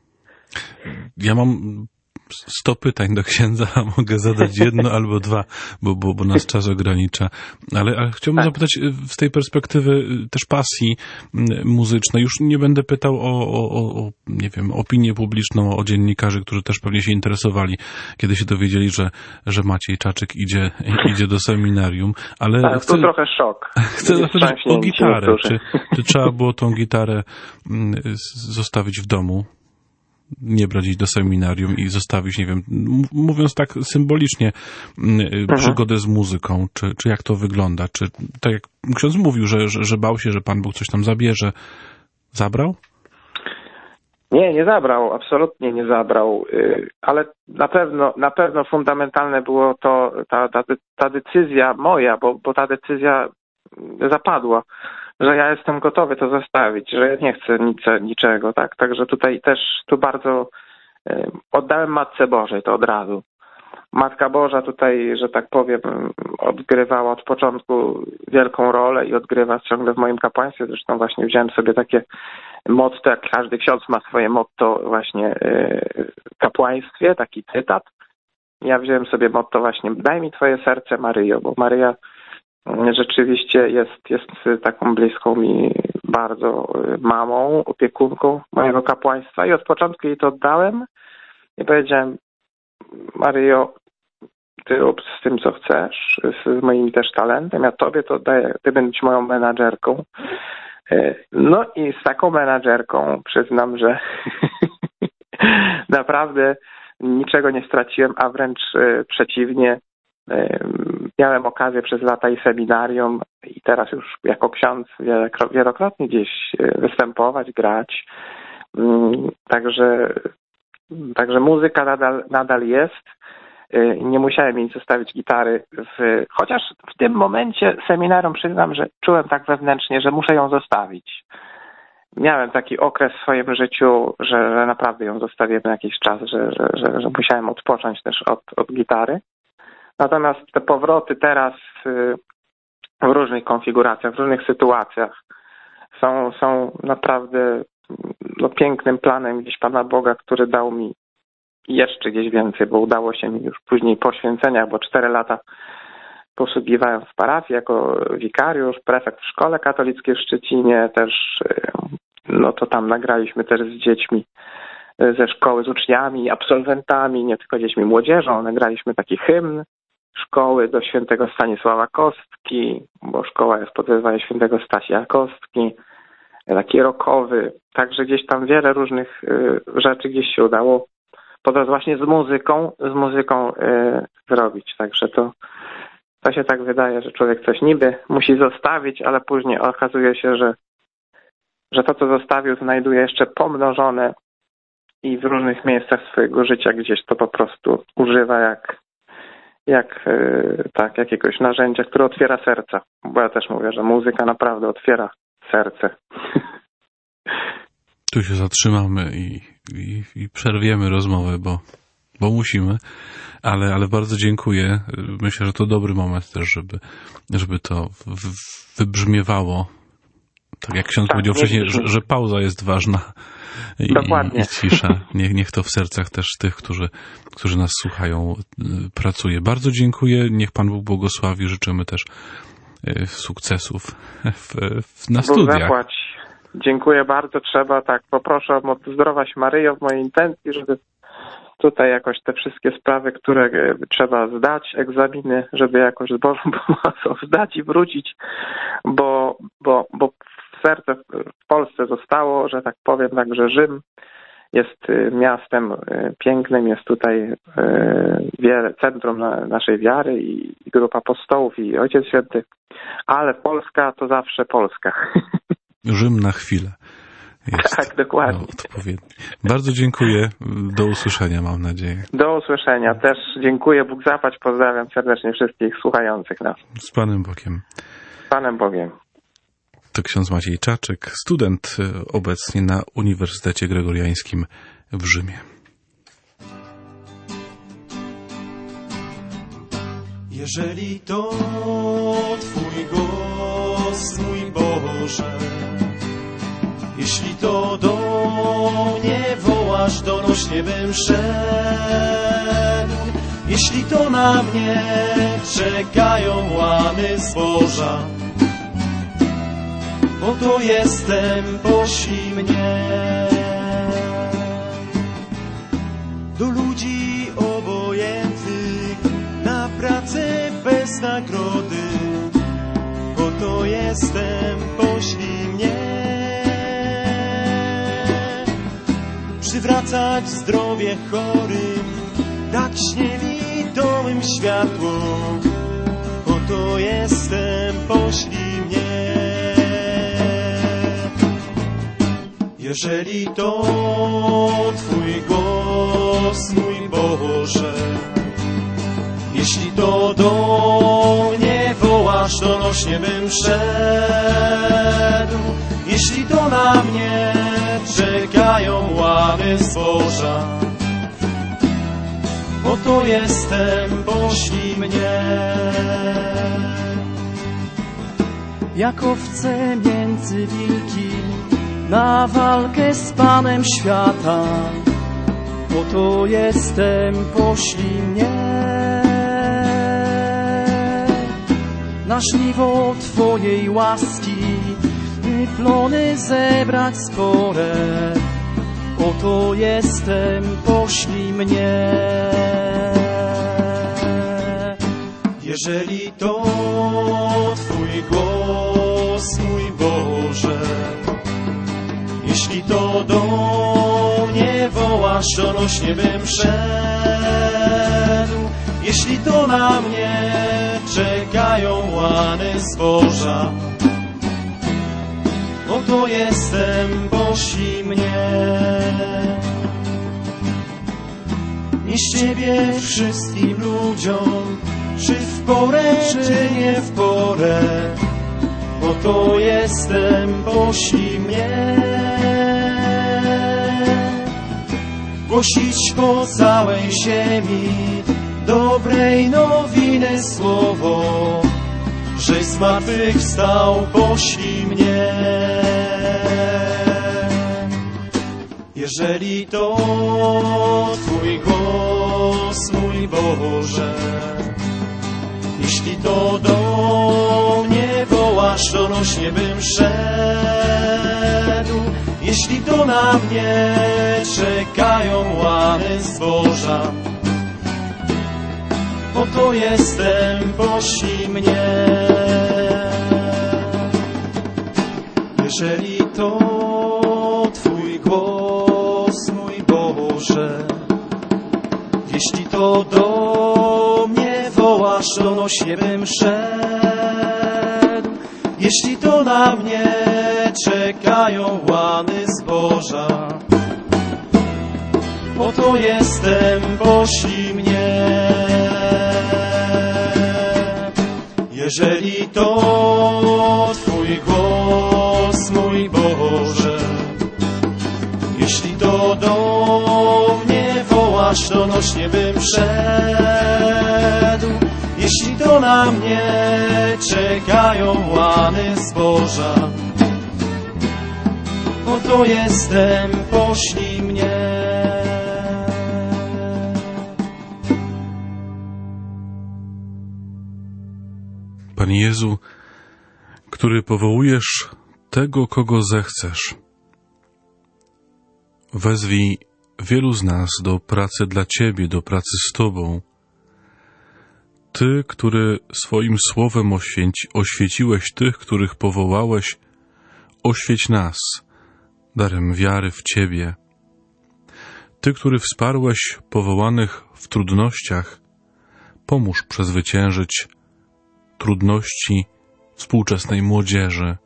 Speaker 1: Ja mam sto pytań do księdza, a mogę zadać jedno albo dwa, bo, bo, bo nas czas ogranicza. Ale, ale chciałbym tak. zapytać z tej perspektywy też pasji muzycznej. Już nie będę pytał o, o, o nie wiem, opinię publiczną, o dziennikarzy, którzy też pewnie się interesowali, kiedy się dowiedzieli, że, że Maciej Czaczyk idzie, idzie do seminarium. Ale
Speaker 8: tak,
Speaker 1: chcę,
Speaker 8: to trochę szok.
Speaker 1: Chcę zapytać o gitarę. Czy, czy trzeba było tą gitarę zostawić w domu? Nie brać jej do seminarium i zostawić, nie wiem, mówiąc tak symbolicznie, mhm. przygodę z muzyką, czy, czy jak to wygląda? Czy tak jak ksiądz mówił, że, że, że bał się, że Pan Bóg coś tam zabierze, zabrał?
Speaker 8: Nie, nie zabrał, absolutnie nie zabrał, ale na pewno, na pewno fundamentalne było to, ta, ta, ta decyzja moja, bo, bo ta decyzja zapadła, że ja jestem gotowy to zostawić, że ja nie chcę nic, niczego, tak? Także tutaj też tu bardzo y, oddałem Matce Bożej to od razu. Matka Boża tutaj, że tak powiem, odgrywała od początku wielką rolę i odgrywa ciągle w moim kapłaństwie. Zresztą właśnie wziąłem sobie takie motto, jak każdy ksiądz ma swoje motto właśnie y, w kapłaństwie, taki cytat. Ja wziąłem sobie motto właśnie: daj mi Twoje serce, Maryjo, bo Maryja rzeczywiście jest, jest taką bliską mi bardzo mamą, opiekunką mojego kapłaństwa i od początku jej to oddałem i powiedziałem: Maryjo, Ty rób z tym, co chcesz, z moim też talentem, ja Tobie to oddaję, Ty będziesz moją menadżerką. No i z taką menadżerką przyznam, że naprawdę niczego nie straciłem, a wręcz przeciwnie. Miałem okazję przez lata i seminarium i teraz już jako ksiądz wielokrotnie gdzieś występować, grać. Także, także muzyka nadal, nadal jest. Nie musiałem mieć zostawić gitary. W, chociaż w tym momencie seminarium przyznam, że czułem tak wewnętrznie, że muszę ją zostawić. Miałem taki okres w swoim życiu, że, że naprawdę ją zostawiłem na jakiś czas, że, że, że, że musiałem odpocząć też od, od gitary. Natomiast te powroty teraz w różnych konfiguracjach, w różnych sytuacjach są, są naprawdę no, pięknym planem gdzieś Pana Boga, który dał mi jeszcze gdzieś więcej, bo udało się mi już później po święceniach, bo cztery lata posługiwałem w parafii jako wikariusz, prefekt w szkole katolickiej w Szczecinie, też no to tam nagraliśmy też z dziećmi ze szkoły, z uczniami, absolwentami, nie tylko dziećmi, młodzieżą, nagraliśmy taki hymn szkoły do świętego Stanisława Kostki, bo szkoła jest pod wezwaniem świętego Stasia Kostki, taki rockowy, także gdzieś tam wiele różnych y, rzeczy gdzieś się udało po drodze właśnie z muzyką, z muzyką y, zrobić, także to, to się tak wydaje, że człowiek coś niby musi zostawić, ale później okazuje się, że, że to, co zostawił, znajduje jeszcze pomnożone i w różnych miejscach swojego życia gdzieś to po prostu używa jak, jak tak, jakiegoś narzędzia, które otwiera serca. Bo ja też mówię, że muzyka naprawdę otwiera serce.
Speaker 1: tu się zatrzymamy i, i, i przerwiemy rozmowę, bo, bo musimy, ale, ale bardzo dziękuję. Myślę, że to dobry moment też, żeby, żeby to w, wybrzmiewało. Tak jak ksiądz tak, powiedział wcześniej, że, że pauza jest ważna i, i, i cisza. Niech, niech to w sercach też tych, którzy, którzy nas słuchają, pracuje. Bardzo dziękuję. Niech Pan Bóg błogosławi. Życzymy też sukcesów w, w, na studiach.
Speaker 8: Bóg zapłać. Dziękuję bardzo. Trzeba tak, poproszę o zdrowaś Maryjo w mojej intencji, żeby tutaj jakoś te wszystkie sprawy, które trzeba zdać, egzaminy, żeby jakoś z Bożą pomocą zdać i wrócić, bo, bo, bo serce w Polsce zostało, że tak powiem, także Rzym jest miastem pięknym, jest tutaj centrum naszej wiary i grupa apostołów i Ojciec Święty, ale Polska to zawsze Polska.
Speaker 1: Rzym na chwilę. Jest.
Speaker 8: Tak, dokładnie.
Speaker 1: No, odpowiednio. Bardzo dziękuję. Do usłyszenia, mam nadzieję.
Speaker 8: Do usłyszenia. Też dziękuję. Bóg zapłać. Pozdrawiam serdecznie wszystkich słuchających nas.
Speaker 1: Z Panem Bogiem.
Speaker 8: Z Panem Bogiem.
Speaker 1: To ksiądz Maciej Czaczek, student obecnie na Uniwersytecie Gregoriańskim w Rzymie.
Speaker 5: Jeżeli to Twój głos, mój Boże, jeśli to do mnie wołasz, donośnie bym szedł. Jeśli to na mnie czekają łany zboża, oto jestem, poślij mnie. Do ludzi obojętnych, na pracę bez nagrody, oto jestem, poślij mnie. Przywracać zdrowie chorym, dać niewidomym światło, oto jestem, poślij mnie. Jeżeli to Twój głos, mój Boże, jeśli to do mnie wołasz, donośnie bym szedł. Jeśli to na mnie czekają łany zboża, oto jestem, poślij mnie.
Speaker 9: Jak owce między wilki, na walkę z Panem świata, oto jestem, poślij mnie. Na żniwo Twojej łaski plony zebrać spore, oto jestem, poślij mnie.
Speaker 5: Jeżeli to Twój głos, mój Boże, jeśli to do mnie wołasz, donośnie bym szedł. Jeśli to na mnie czekają łany zboża, oto jestem, poślij mnie. Nieś Ciebie wszystkim ludziom, czy w porę, czy nie w porę, oto jestem, poślij mnie. Głosić po całej ziemi dobrej nowiny słowo, żeś zmartwychwstał, poślij mnie. Jeżeli to Twój głos, mój Boże, jeśli to do mnie wołasz, donośnie bym szedł. Jeśli to na mnie czekają łany zboża, oto jestem, poślij mnie. Jeżeli to Twój głos, mój Boże, jeśli to do mnie wołasz, donośnie bym szedł. Jeśli to na mnie czekają łany zboża, oto jestem, poślij mnie. Jeżeli to Twój głos, mój Boże,
Speaker 9: bezbożnośnie bym szedł, jeśli to na mnie czekają łany zboża. Oto jestem, poślij mnie.
Speaker 1: Panie Jezu, który powołujesz tego, kogo zechcesz, wezwij wielu z nas do pracy dla Ciebie, do pracy z Tobą. Ty, który swoim słowem oświęci, oświeciłeś tych, których powołałeś, oświeć nas darem wiary w Ciebie. Ty, który wsparłeś powołanych w trudnościach, pomóż przezwyciężyć trudności współczesnej młodzieży.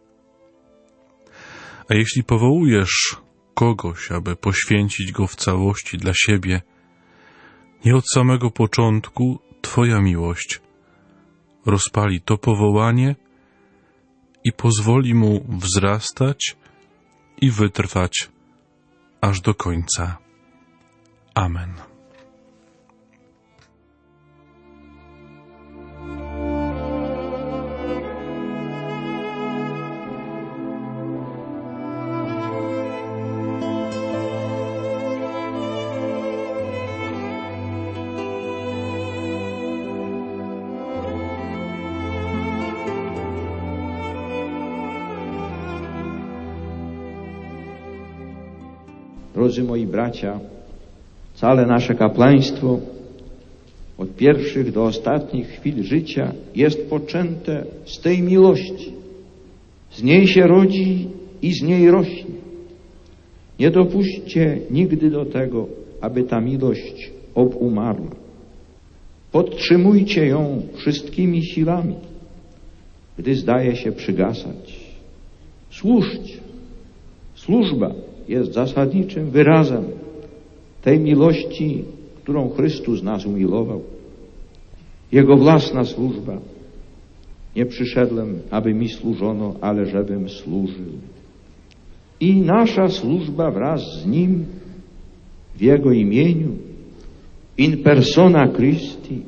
Speaker 1: A jeśli powołujesz kogoś, aby poświęcić go w całości dla siebie, nie od samego początku Twoja miłość rozpali to powołanie i pozwoli mu wzrastać i wytrwać aż do końca. Amen.
Speaker 10: Drodzy moi bracia, całe nasze kapłaństwo od pierwszych do ostatnich chwil życia jest poczęte z tej miłości. Z niej się rodzi i z niej rośnie. Nie dopuśćcie nigdy do tego, aby ta miłość obumarła. Podtrzymujcie ją wszystkimi siłami, gdy zdaje się przygasać. Służcie. Służba jest zasadniczym wyrazem tej miłości, którą Chrystus nas umilował. Jego własna służba. Nie przyszedłem, aby mi służono, ale żebym służył. I nasza służba wraz z Nim w Jego imieniu, in persona Christi,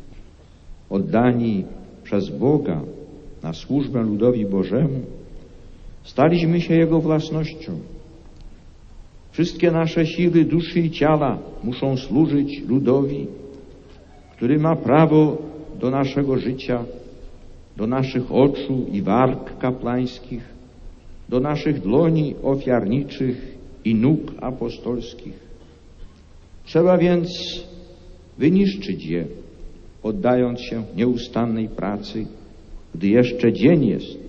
Speaker 10: oddani przez Boga na służbę ludowi Bożemu, staliśmy się Jego własnością. Wszystkie nasze siły duszy i ciała muszą służyć ludowi, który ma prawo do naszego życia, do naszych oczu i warg kapłańskich, do naszych dłoni ofiarniczych i nóg apostolskich. Trzeba więc wyniszczyć je, oddając się nieustannej pracy, gdy jeszcze dzień jest.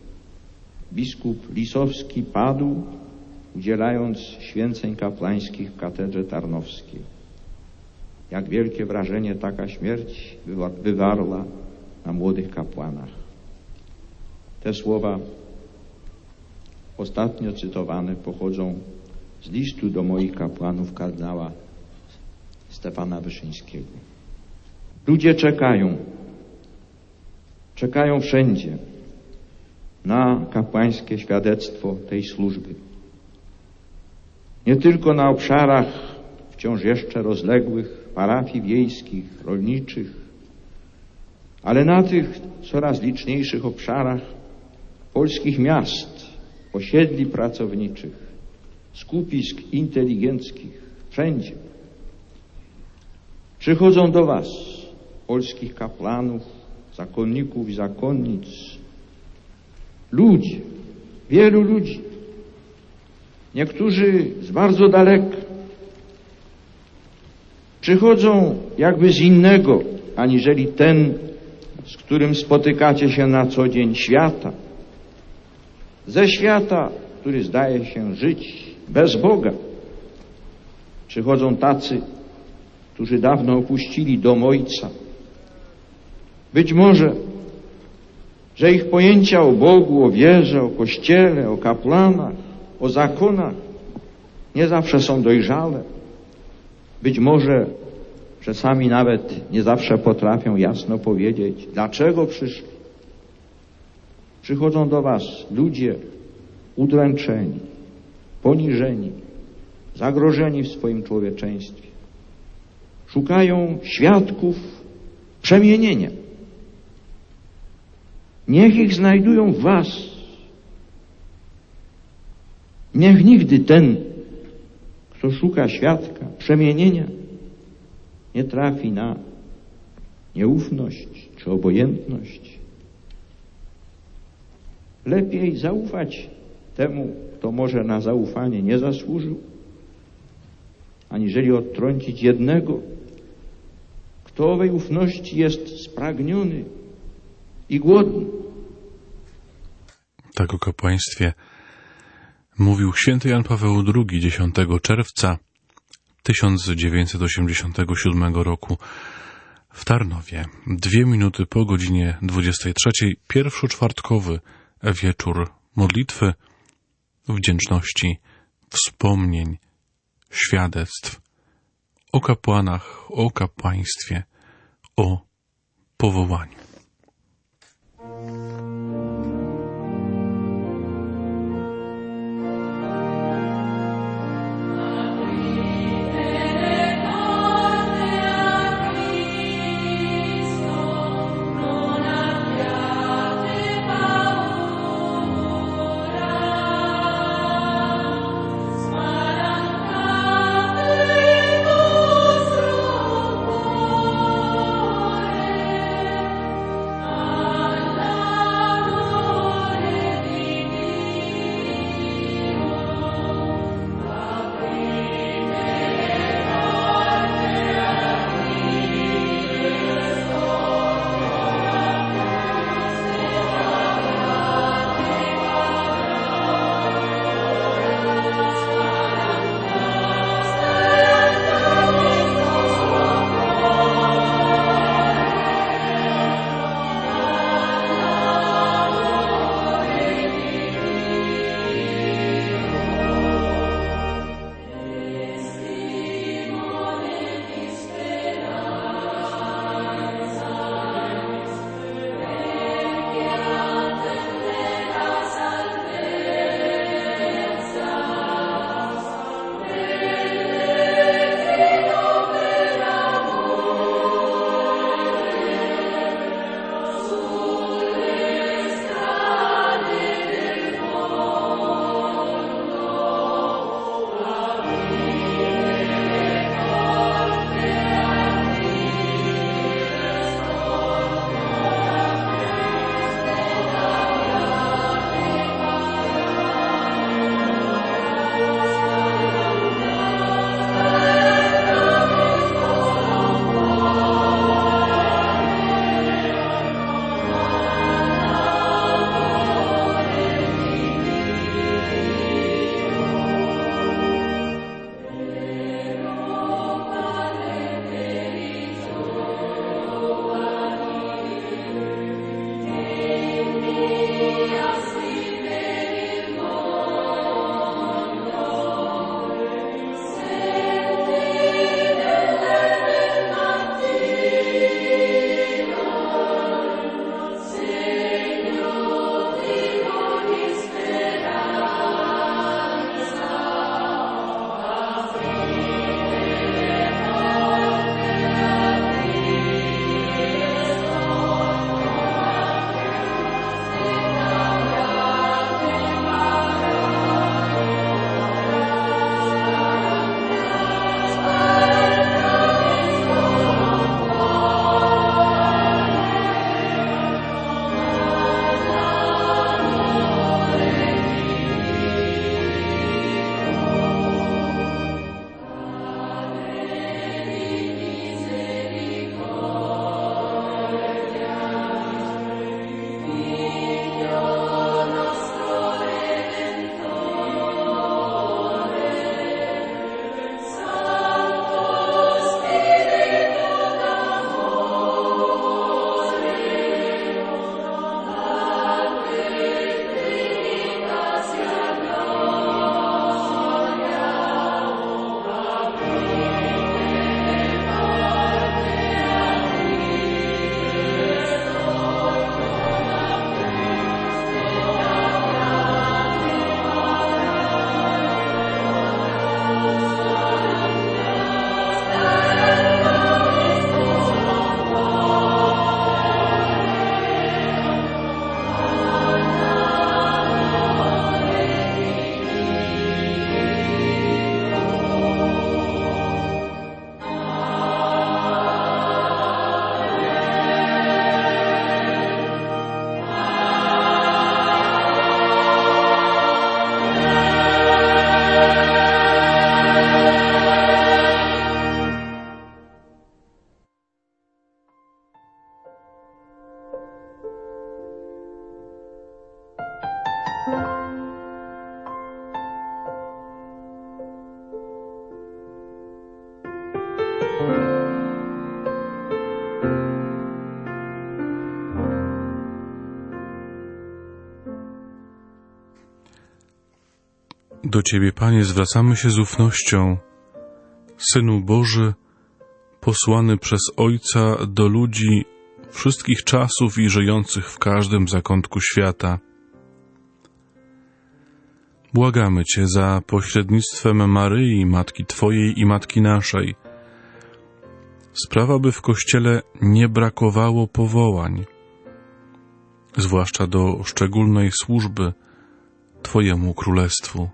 Speaker 10: Biskup Lisowski padł, udzielając święceń kapłańskich w katedrze tarnowskiej. Jak wielkie wrażenie taka śmierć wywarła na młodych kapłanach. Te słowa ostatnio cytowane pochodzą z listu do moich kapłanów kardynała Stefana Wyszyńskiego. Ludzie czekają, czekają wszędzie na kapłańskie świadectwo tej służby. Nie tylko na obszarach wciąż jeszcze rozległych parafii wiejskich, rolniczych, ale na tych coraz liczniejszych obszarach polskich miast, osiedli pracowniczych, skupisk inteligenckich, wszędzie. Przychodzą do was, polskich kapłanów, zakonników i zakonnic, ludzie, wielu ludzi, niektórzy z bardzo daleka. Przychodzą jakby z innego, aniżeli ten, z którym spotykacie się na co dzień, świata. Ze świata, który zdaje się żyć bez Boga. Przychodzą tacy, którzy dawno opuścili dom Ojca. Być może, że ich pojęcia o Bogu, o wierze, o Kościele, o kapłanach, o zakonach nie zawsze są dojrzałe. Być może, że sami nawet nie zawsze potrafią jasno powiedzieć, dlaczego przyszli. Przychodzą do was ludzie udręczeni, poniżeni, zagrożeni w swoim człowieczeństwie. szukają świadków przemienienia. Niech ich znajdują w was. Niech nigdy ten, kto szuka świadka przemienienia, nie trafi na nieufność czy obojętność. Lepiej zaufać temu, kto może na zaufanie nie zasłużył, aniżeli odtrącić jednego, kto owej ufności jest spragniony i głodny.
Speaker 1: Tak o kapłaństwie mówił święty Jan Paweł drugi dziesiątego czerwca tysiąc dziewięćset osiemdziesiątego siódmego roku w Tarnowie. Dwie minuty po godzinie dwudziestej trzeciej, pierwszoczwartkowy wieczór modlitwy, wdzięczności, wspomnień, świadectw o kapłanach, o kapłaństwie, o powołaniu. Do Ciebie, Panie, zwracamy się z ufnością. Synu Boży, posłany przez Ojca do ludzi wszystkich czasów i żyjących w każdym zakątku świata. Błagamy Cię za pośrednictwem Maryi, Matki Twojej i Matki naszej. Sprawa, by w Kościele nie brakowało powołań, zwłaszcza do szczególnej służby Twojemu Królestwu.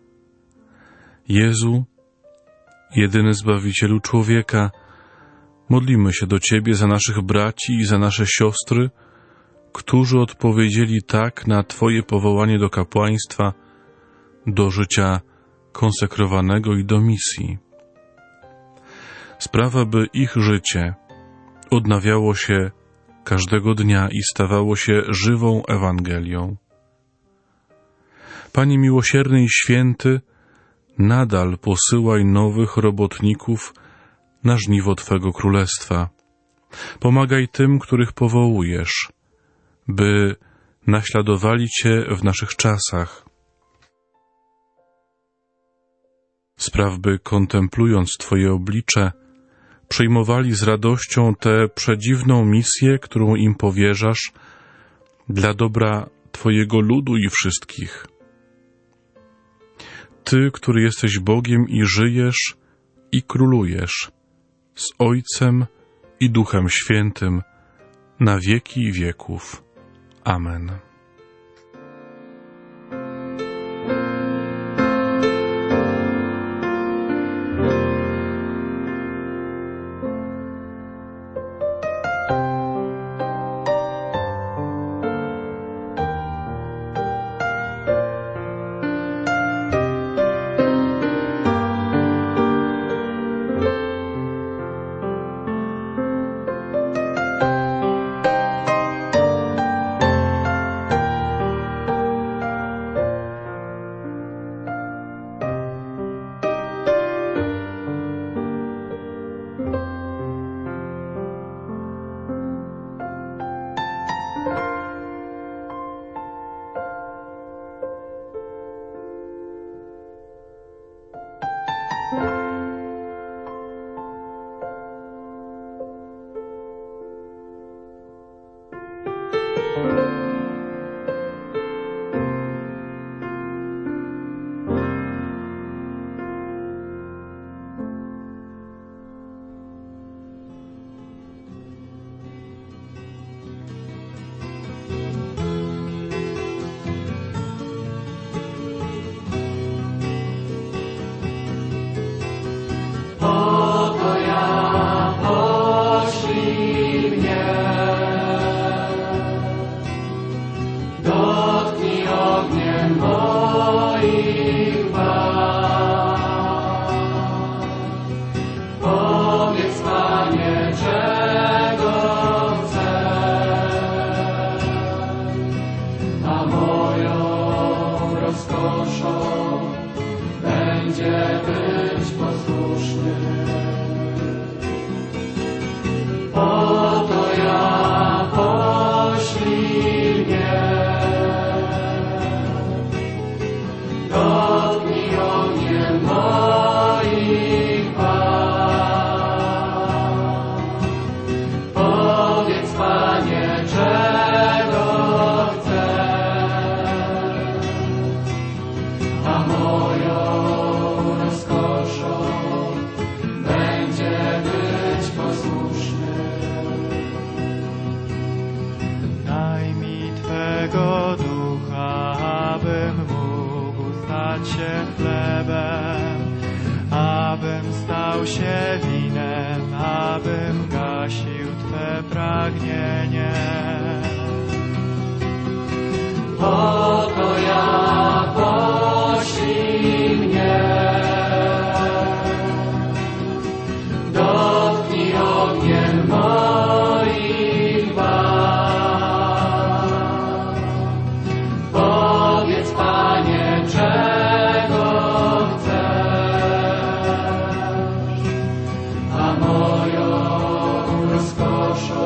Speaker 1: Jezu, jedyny Zbawicielu człowieka, modlimy się do Ciebie za naszych braci i za nasze siostry, którzy odpowiedzieli tak na Twoje powołanie do kapłaństwa, do życia konsekrowanego i do misji. Sprawa, by ich życie odnawiało się każdego dnia i stawało się żywą Ewangelią. Panie miłosierny i święty, nadal posyłaj nowych robotników na żniwo Twego Królestwa. Pomagaj tym, których powołujesz, by naśladowali Cię w naszych czasach. Spraw, by kontemplując Twoje oblicze, przyjmowali z radością tę przedziwną misję, którą im powierzasz, dla dobra Twojego ludu i wszystkich. Ty, który jesteś Bogiem i żyjesz i królujesz z Ojcem i Duchem Świętym na wieki wieków. Amen.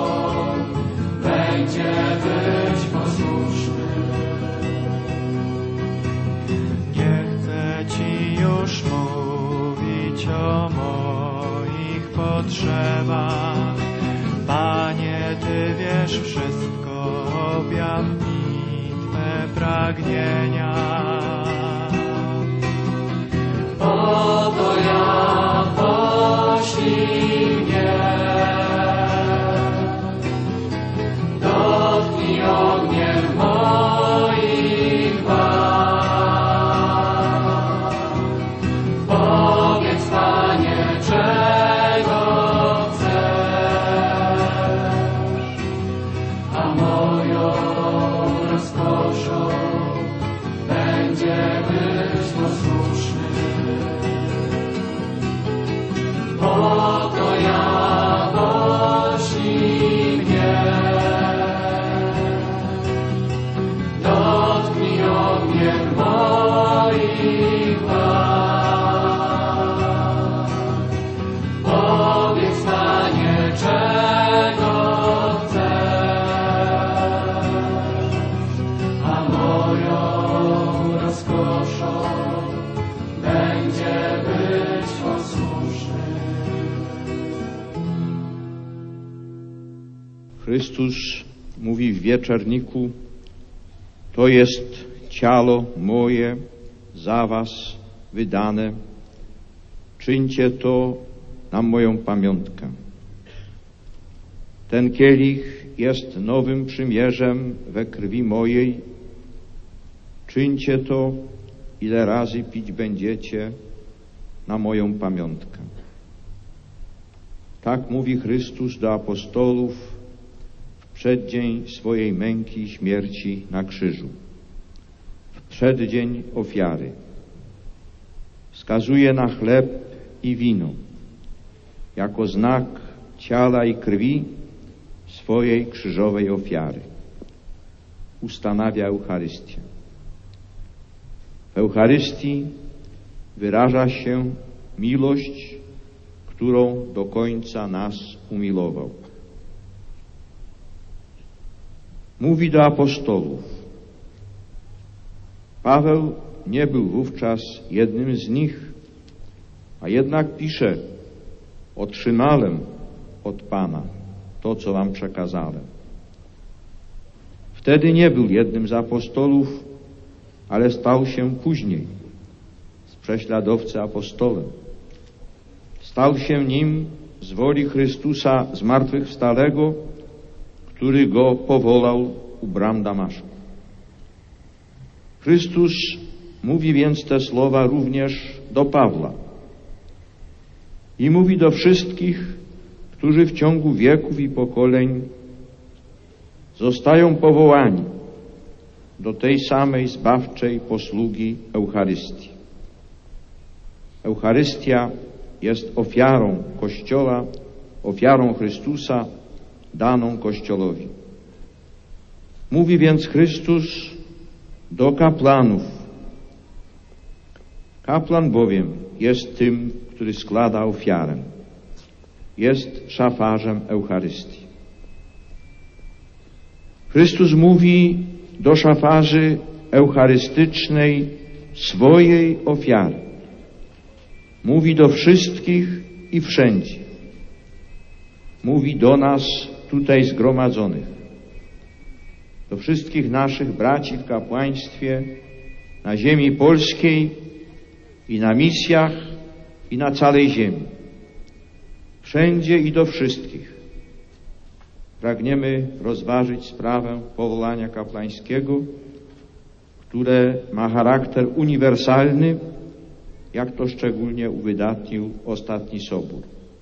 Speaker 4: Będzie być posłuszny.
Speaker 5: wszystko objaw mi Twe pragnienia.
Speaker 4: Oto ja, poślij mnie, dotknij ogniem moich warg. Powiedz, Panie, czego chcesz, a moją rozkoszą będzie być posłuszny. Oto ja, poślij mnie, dotknij ogniem moich warg. Powiedz, Panie, czego chcesz, a moją rozkoszą będzie być posłuszny.
Speaker 10: Chrystus mówi w wieczorniku: to jest ciało moje za was wydane. Czyńcie to na moją pamiątkę. Ten kielich jest nowym przymierzem we krwi mojej. Czyńcie to, ile razy pić będziecie, na moją pamiątkę. Tak mówi Chrystus do apostołów w przeddzień swojej męki i śmierci na krzyżu, w przeddzień ofiary. Wskazuje na chleb i wino jako znak ciała i krwi swojej krzyżowej ofiary. Ustanawia Eucharystię. W Eucharystii wyraża się miłość, którą do końca nas umilował. Mówi do apostołów. Paweł nie był wówczas jednym z nich, a jednak pisze: otrzymałem od Pana to, co wam przekazałem. Wtedy nie był jednym z apostołów, ale stał się później z prześladowcy apostolem. Stał się nim z woli Chrystusa zmartwychwstałego, który go powołał u bram Damaszku. Chrystus mówi więc te słowa również do Pawła i mówi do wszystkich, którzy w ciągu wieków i pokoleń zostają powołani do tej samej zbawczej posługi Eucharystii. Eucharystia jest ofiarą Kościoła, ofiarą Chrystusa daną Kościołowi. Mówi więc Chrystus do kaplanów. Kaplan bowiem jest tym, który składa ofiarę. Jest szafarzem Eucharystii. Chrystus mówi do szafarzy eucharystycznej swojej ofiary. Mówi do wszystkich i wszędzie. Mówi do nas tutaj zgromadzonych. Do wszystkich naszych braci w kapłaństwie na ziemi polskiej i na misjach i na całej ziemi. Wszędzie i do wszystkich. Pragniemy rozważyć sprawę powołania kapłańskiego, które ma charakter uniwersalny, jak to szczególnie uwydatnił ostatni Sobór.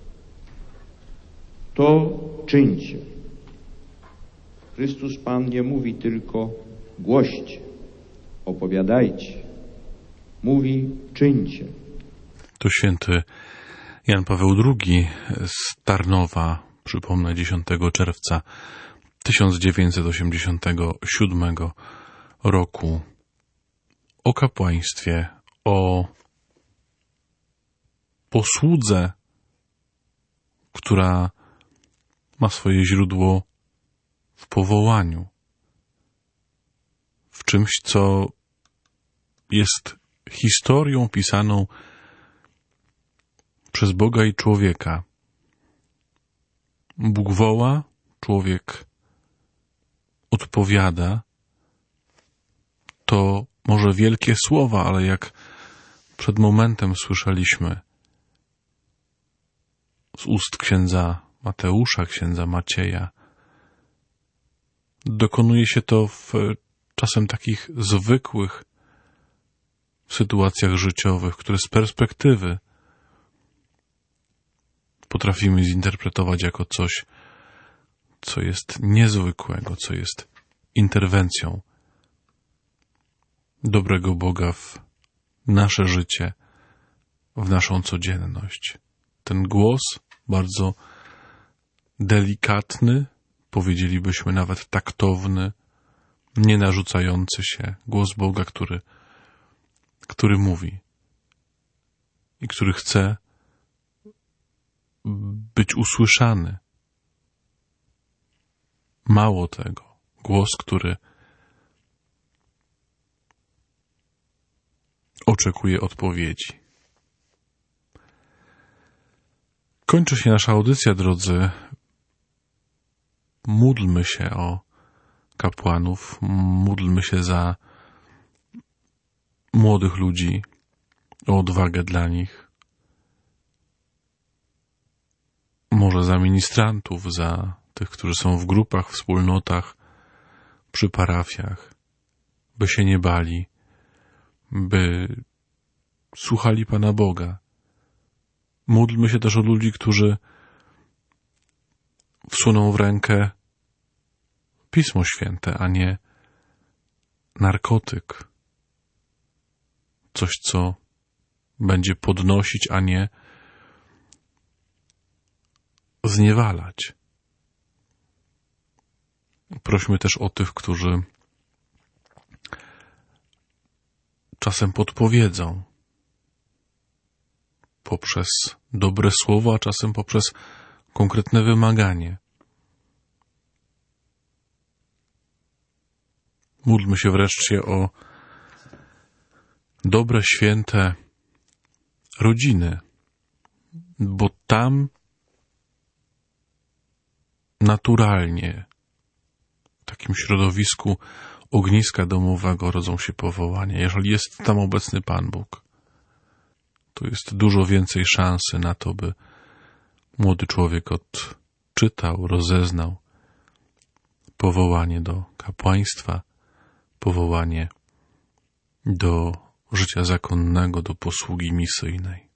Speaker 10: To czyńcie. Chrystus Pan nie mówi tylko głoście, opowiadajcie. Mówi czyńcie.
Speaker 1: To święty Jan Paweł drugi z Tarnowa, przypomnę, dziesiątego czerwca tysiąc dziewięćset osiemdziesiątego siódmego roku o kapłaństwie, o posłudze, która ma swoje źródło w powołaniu, w czymś, co jest historią pisaną przez Boga i człowieka. Bóg woła, człowiek odpowiada, to może wielkie słowa, ale jak przed momentem słyszeliśmy z ust księdza Mateusza, księdza Macieja, dokonuje się to w czasem takich zwykłych sytuacjach życiowych, które z perspektywy potrafimy zinterpretować jako coś, co jest niezwykłego, co jest interwencją dobrego Boga w nasze życie, w naszą codzienność. Ten głos bardzo delikatny, powiedzielibyśmy nawet taktowny, nie narzucający się, głos Boga, który, który mówi i który chce być usłyszany. Mało tego, głos, który oczekuje odpowiedzi. Kończy się nasza audycja, drodzy. Módlmy się o kapłanów, módlmy się za młodych ludzi, o odwagę dla nich. Może za ministrantów, za tych, którzy są w grupach, wspólnotach, przy parafiach, by się nie bali, by słuchali Pana Boga. Módlmy się też o ludzi, którzy wsuną w rękę Pismo Święte, a nie narkotyk. Coś, co będzie podnosić, a nie zniewalać. Prośmy też o tych, którzy czasem podpowiedzą poprzez dobre słowo, a czasem poprzez konkretne wymaganie. Módlmy się wreszcie o dobre, święte rodziny, bo tam naturalnie w takim środowisku ogniska domowego rodzą się powołania. Jeżeli jest tam obecny Pan Bóg, to jest dużo więcej szansy na to, by młody człowiek odczytał, rozeznał powołanie do kapłaństwa, powołanie do życia zakonnego, do posługi misyjnej.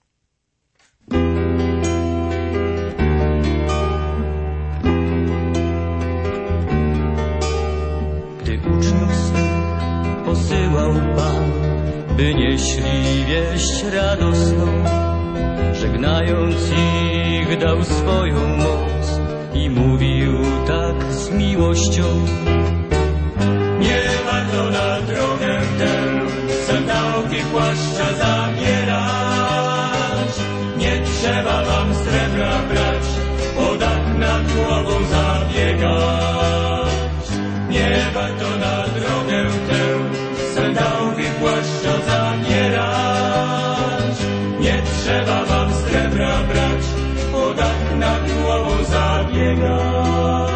Speaker 11: Gdy uczniów swych posyłał Pan, by nieśli wieść radosną, żegnając ich dał swoją moc i mówił tak z miłością.
Speaker 9: Nie warto na drogę tę sandałki płaszcza zabierać. Nie trzeba wam srebra brać, o dach nad głową zabiegać. Nie warto na drogę tę sandałki płaszcza zabierać. Nie trzeba wam srebra brać, o dach nad głową zabiegać.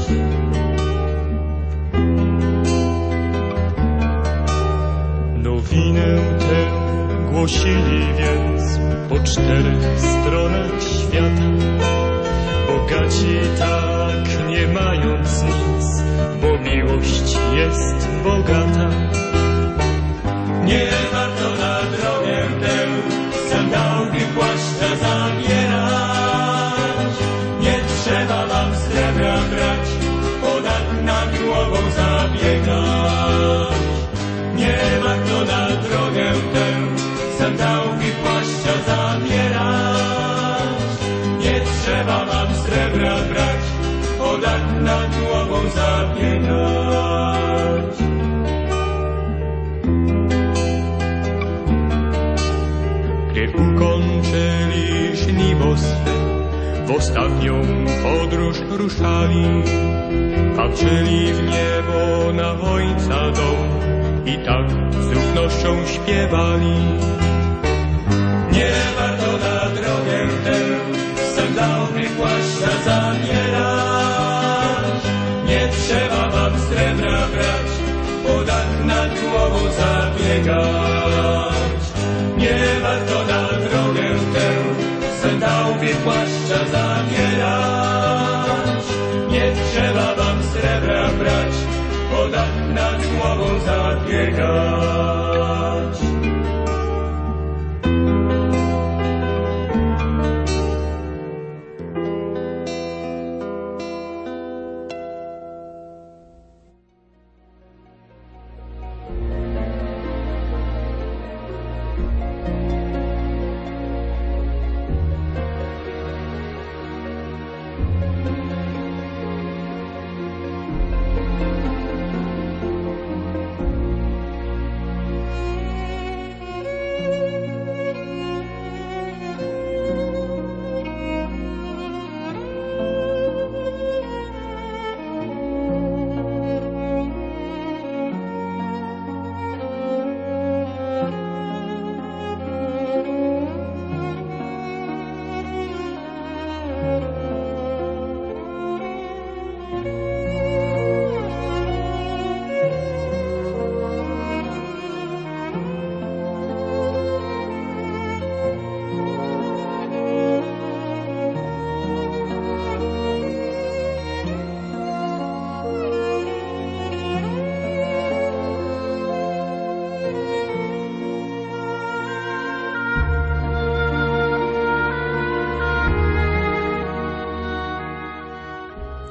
Speaker 9: Nowinę tę głosili więc po czterech stronach świata. Bogaci tak nie mając nic, bo miłość jest bogata. Nie warto na drogę tę sandałki płaszcza zabierać. Nie trzeba wam srebra brać, o dach nad głową zabiegać. Nie warto na drogę tę sandałki płaszcza zabierać. Nie trzeba wam srebra brać, o dach nad głową zabiegać. Gdy ukończyli żniwo swe, w ostatnią podróż ruszali, patrzyli w niebo na Ojca dom i tak z ufnością śpiewali. Nie warto na drogę tę sandałki płaszcza zabierać. Nie trzeba wam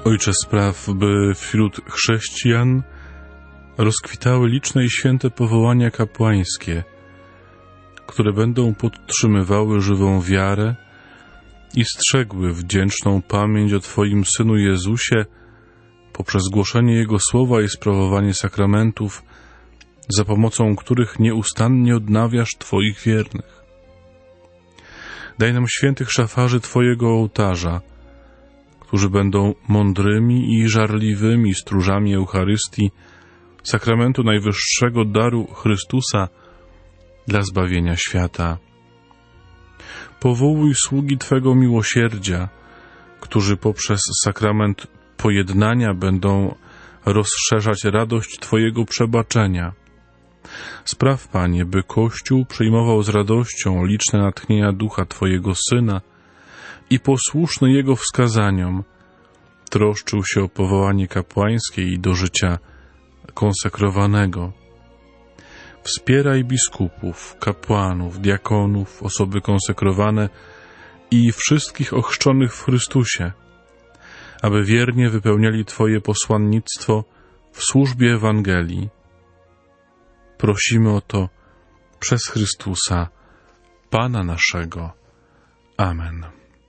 Speaker 1: Ojcze, spraw, by wśród chrześcijan rozkwitały liczne i święte powołania kapłańskie, które będą podtrzymywały żywą wiarę i strzegły wdzięczną pamięć o Twoim Synu Jezusie poprzez głoszenie Jego słowa i sprawowanie sakramentów, za pomocą których nieustannie odnawiasz Twoich wiernych. Daj nam świętych szafarzy Twojego ołtarza, którzy będą mądrymi i żarliwymi stróżami Eucharystii, sakramentu najwyższego daru Chrystusa dla zbawienia świata. Powołuj sługi Twego miłosierdzia, którzy poprzez sakrament pojednania będą rozszerzać radość Twojego przebaczenia. Spraw, Panie, by Kościół przyjmował z radością liczne natchnienia Ducha Twojego Syna i posłuszny Jego wskazaniom troszczył się o powołanie kapłańskie i do życia konsekrowanego. Wspieraj biskupów, kapłanów, diakonów, osoby konsekrowane i wszystkich ochrzczonych w Chrystusie, aby wiernie wypełniali Twoje posłannictwo w służbie Ewangelii. Prosimy o to przez Chrystusa, Pana naszego. Amen.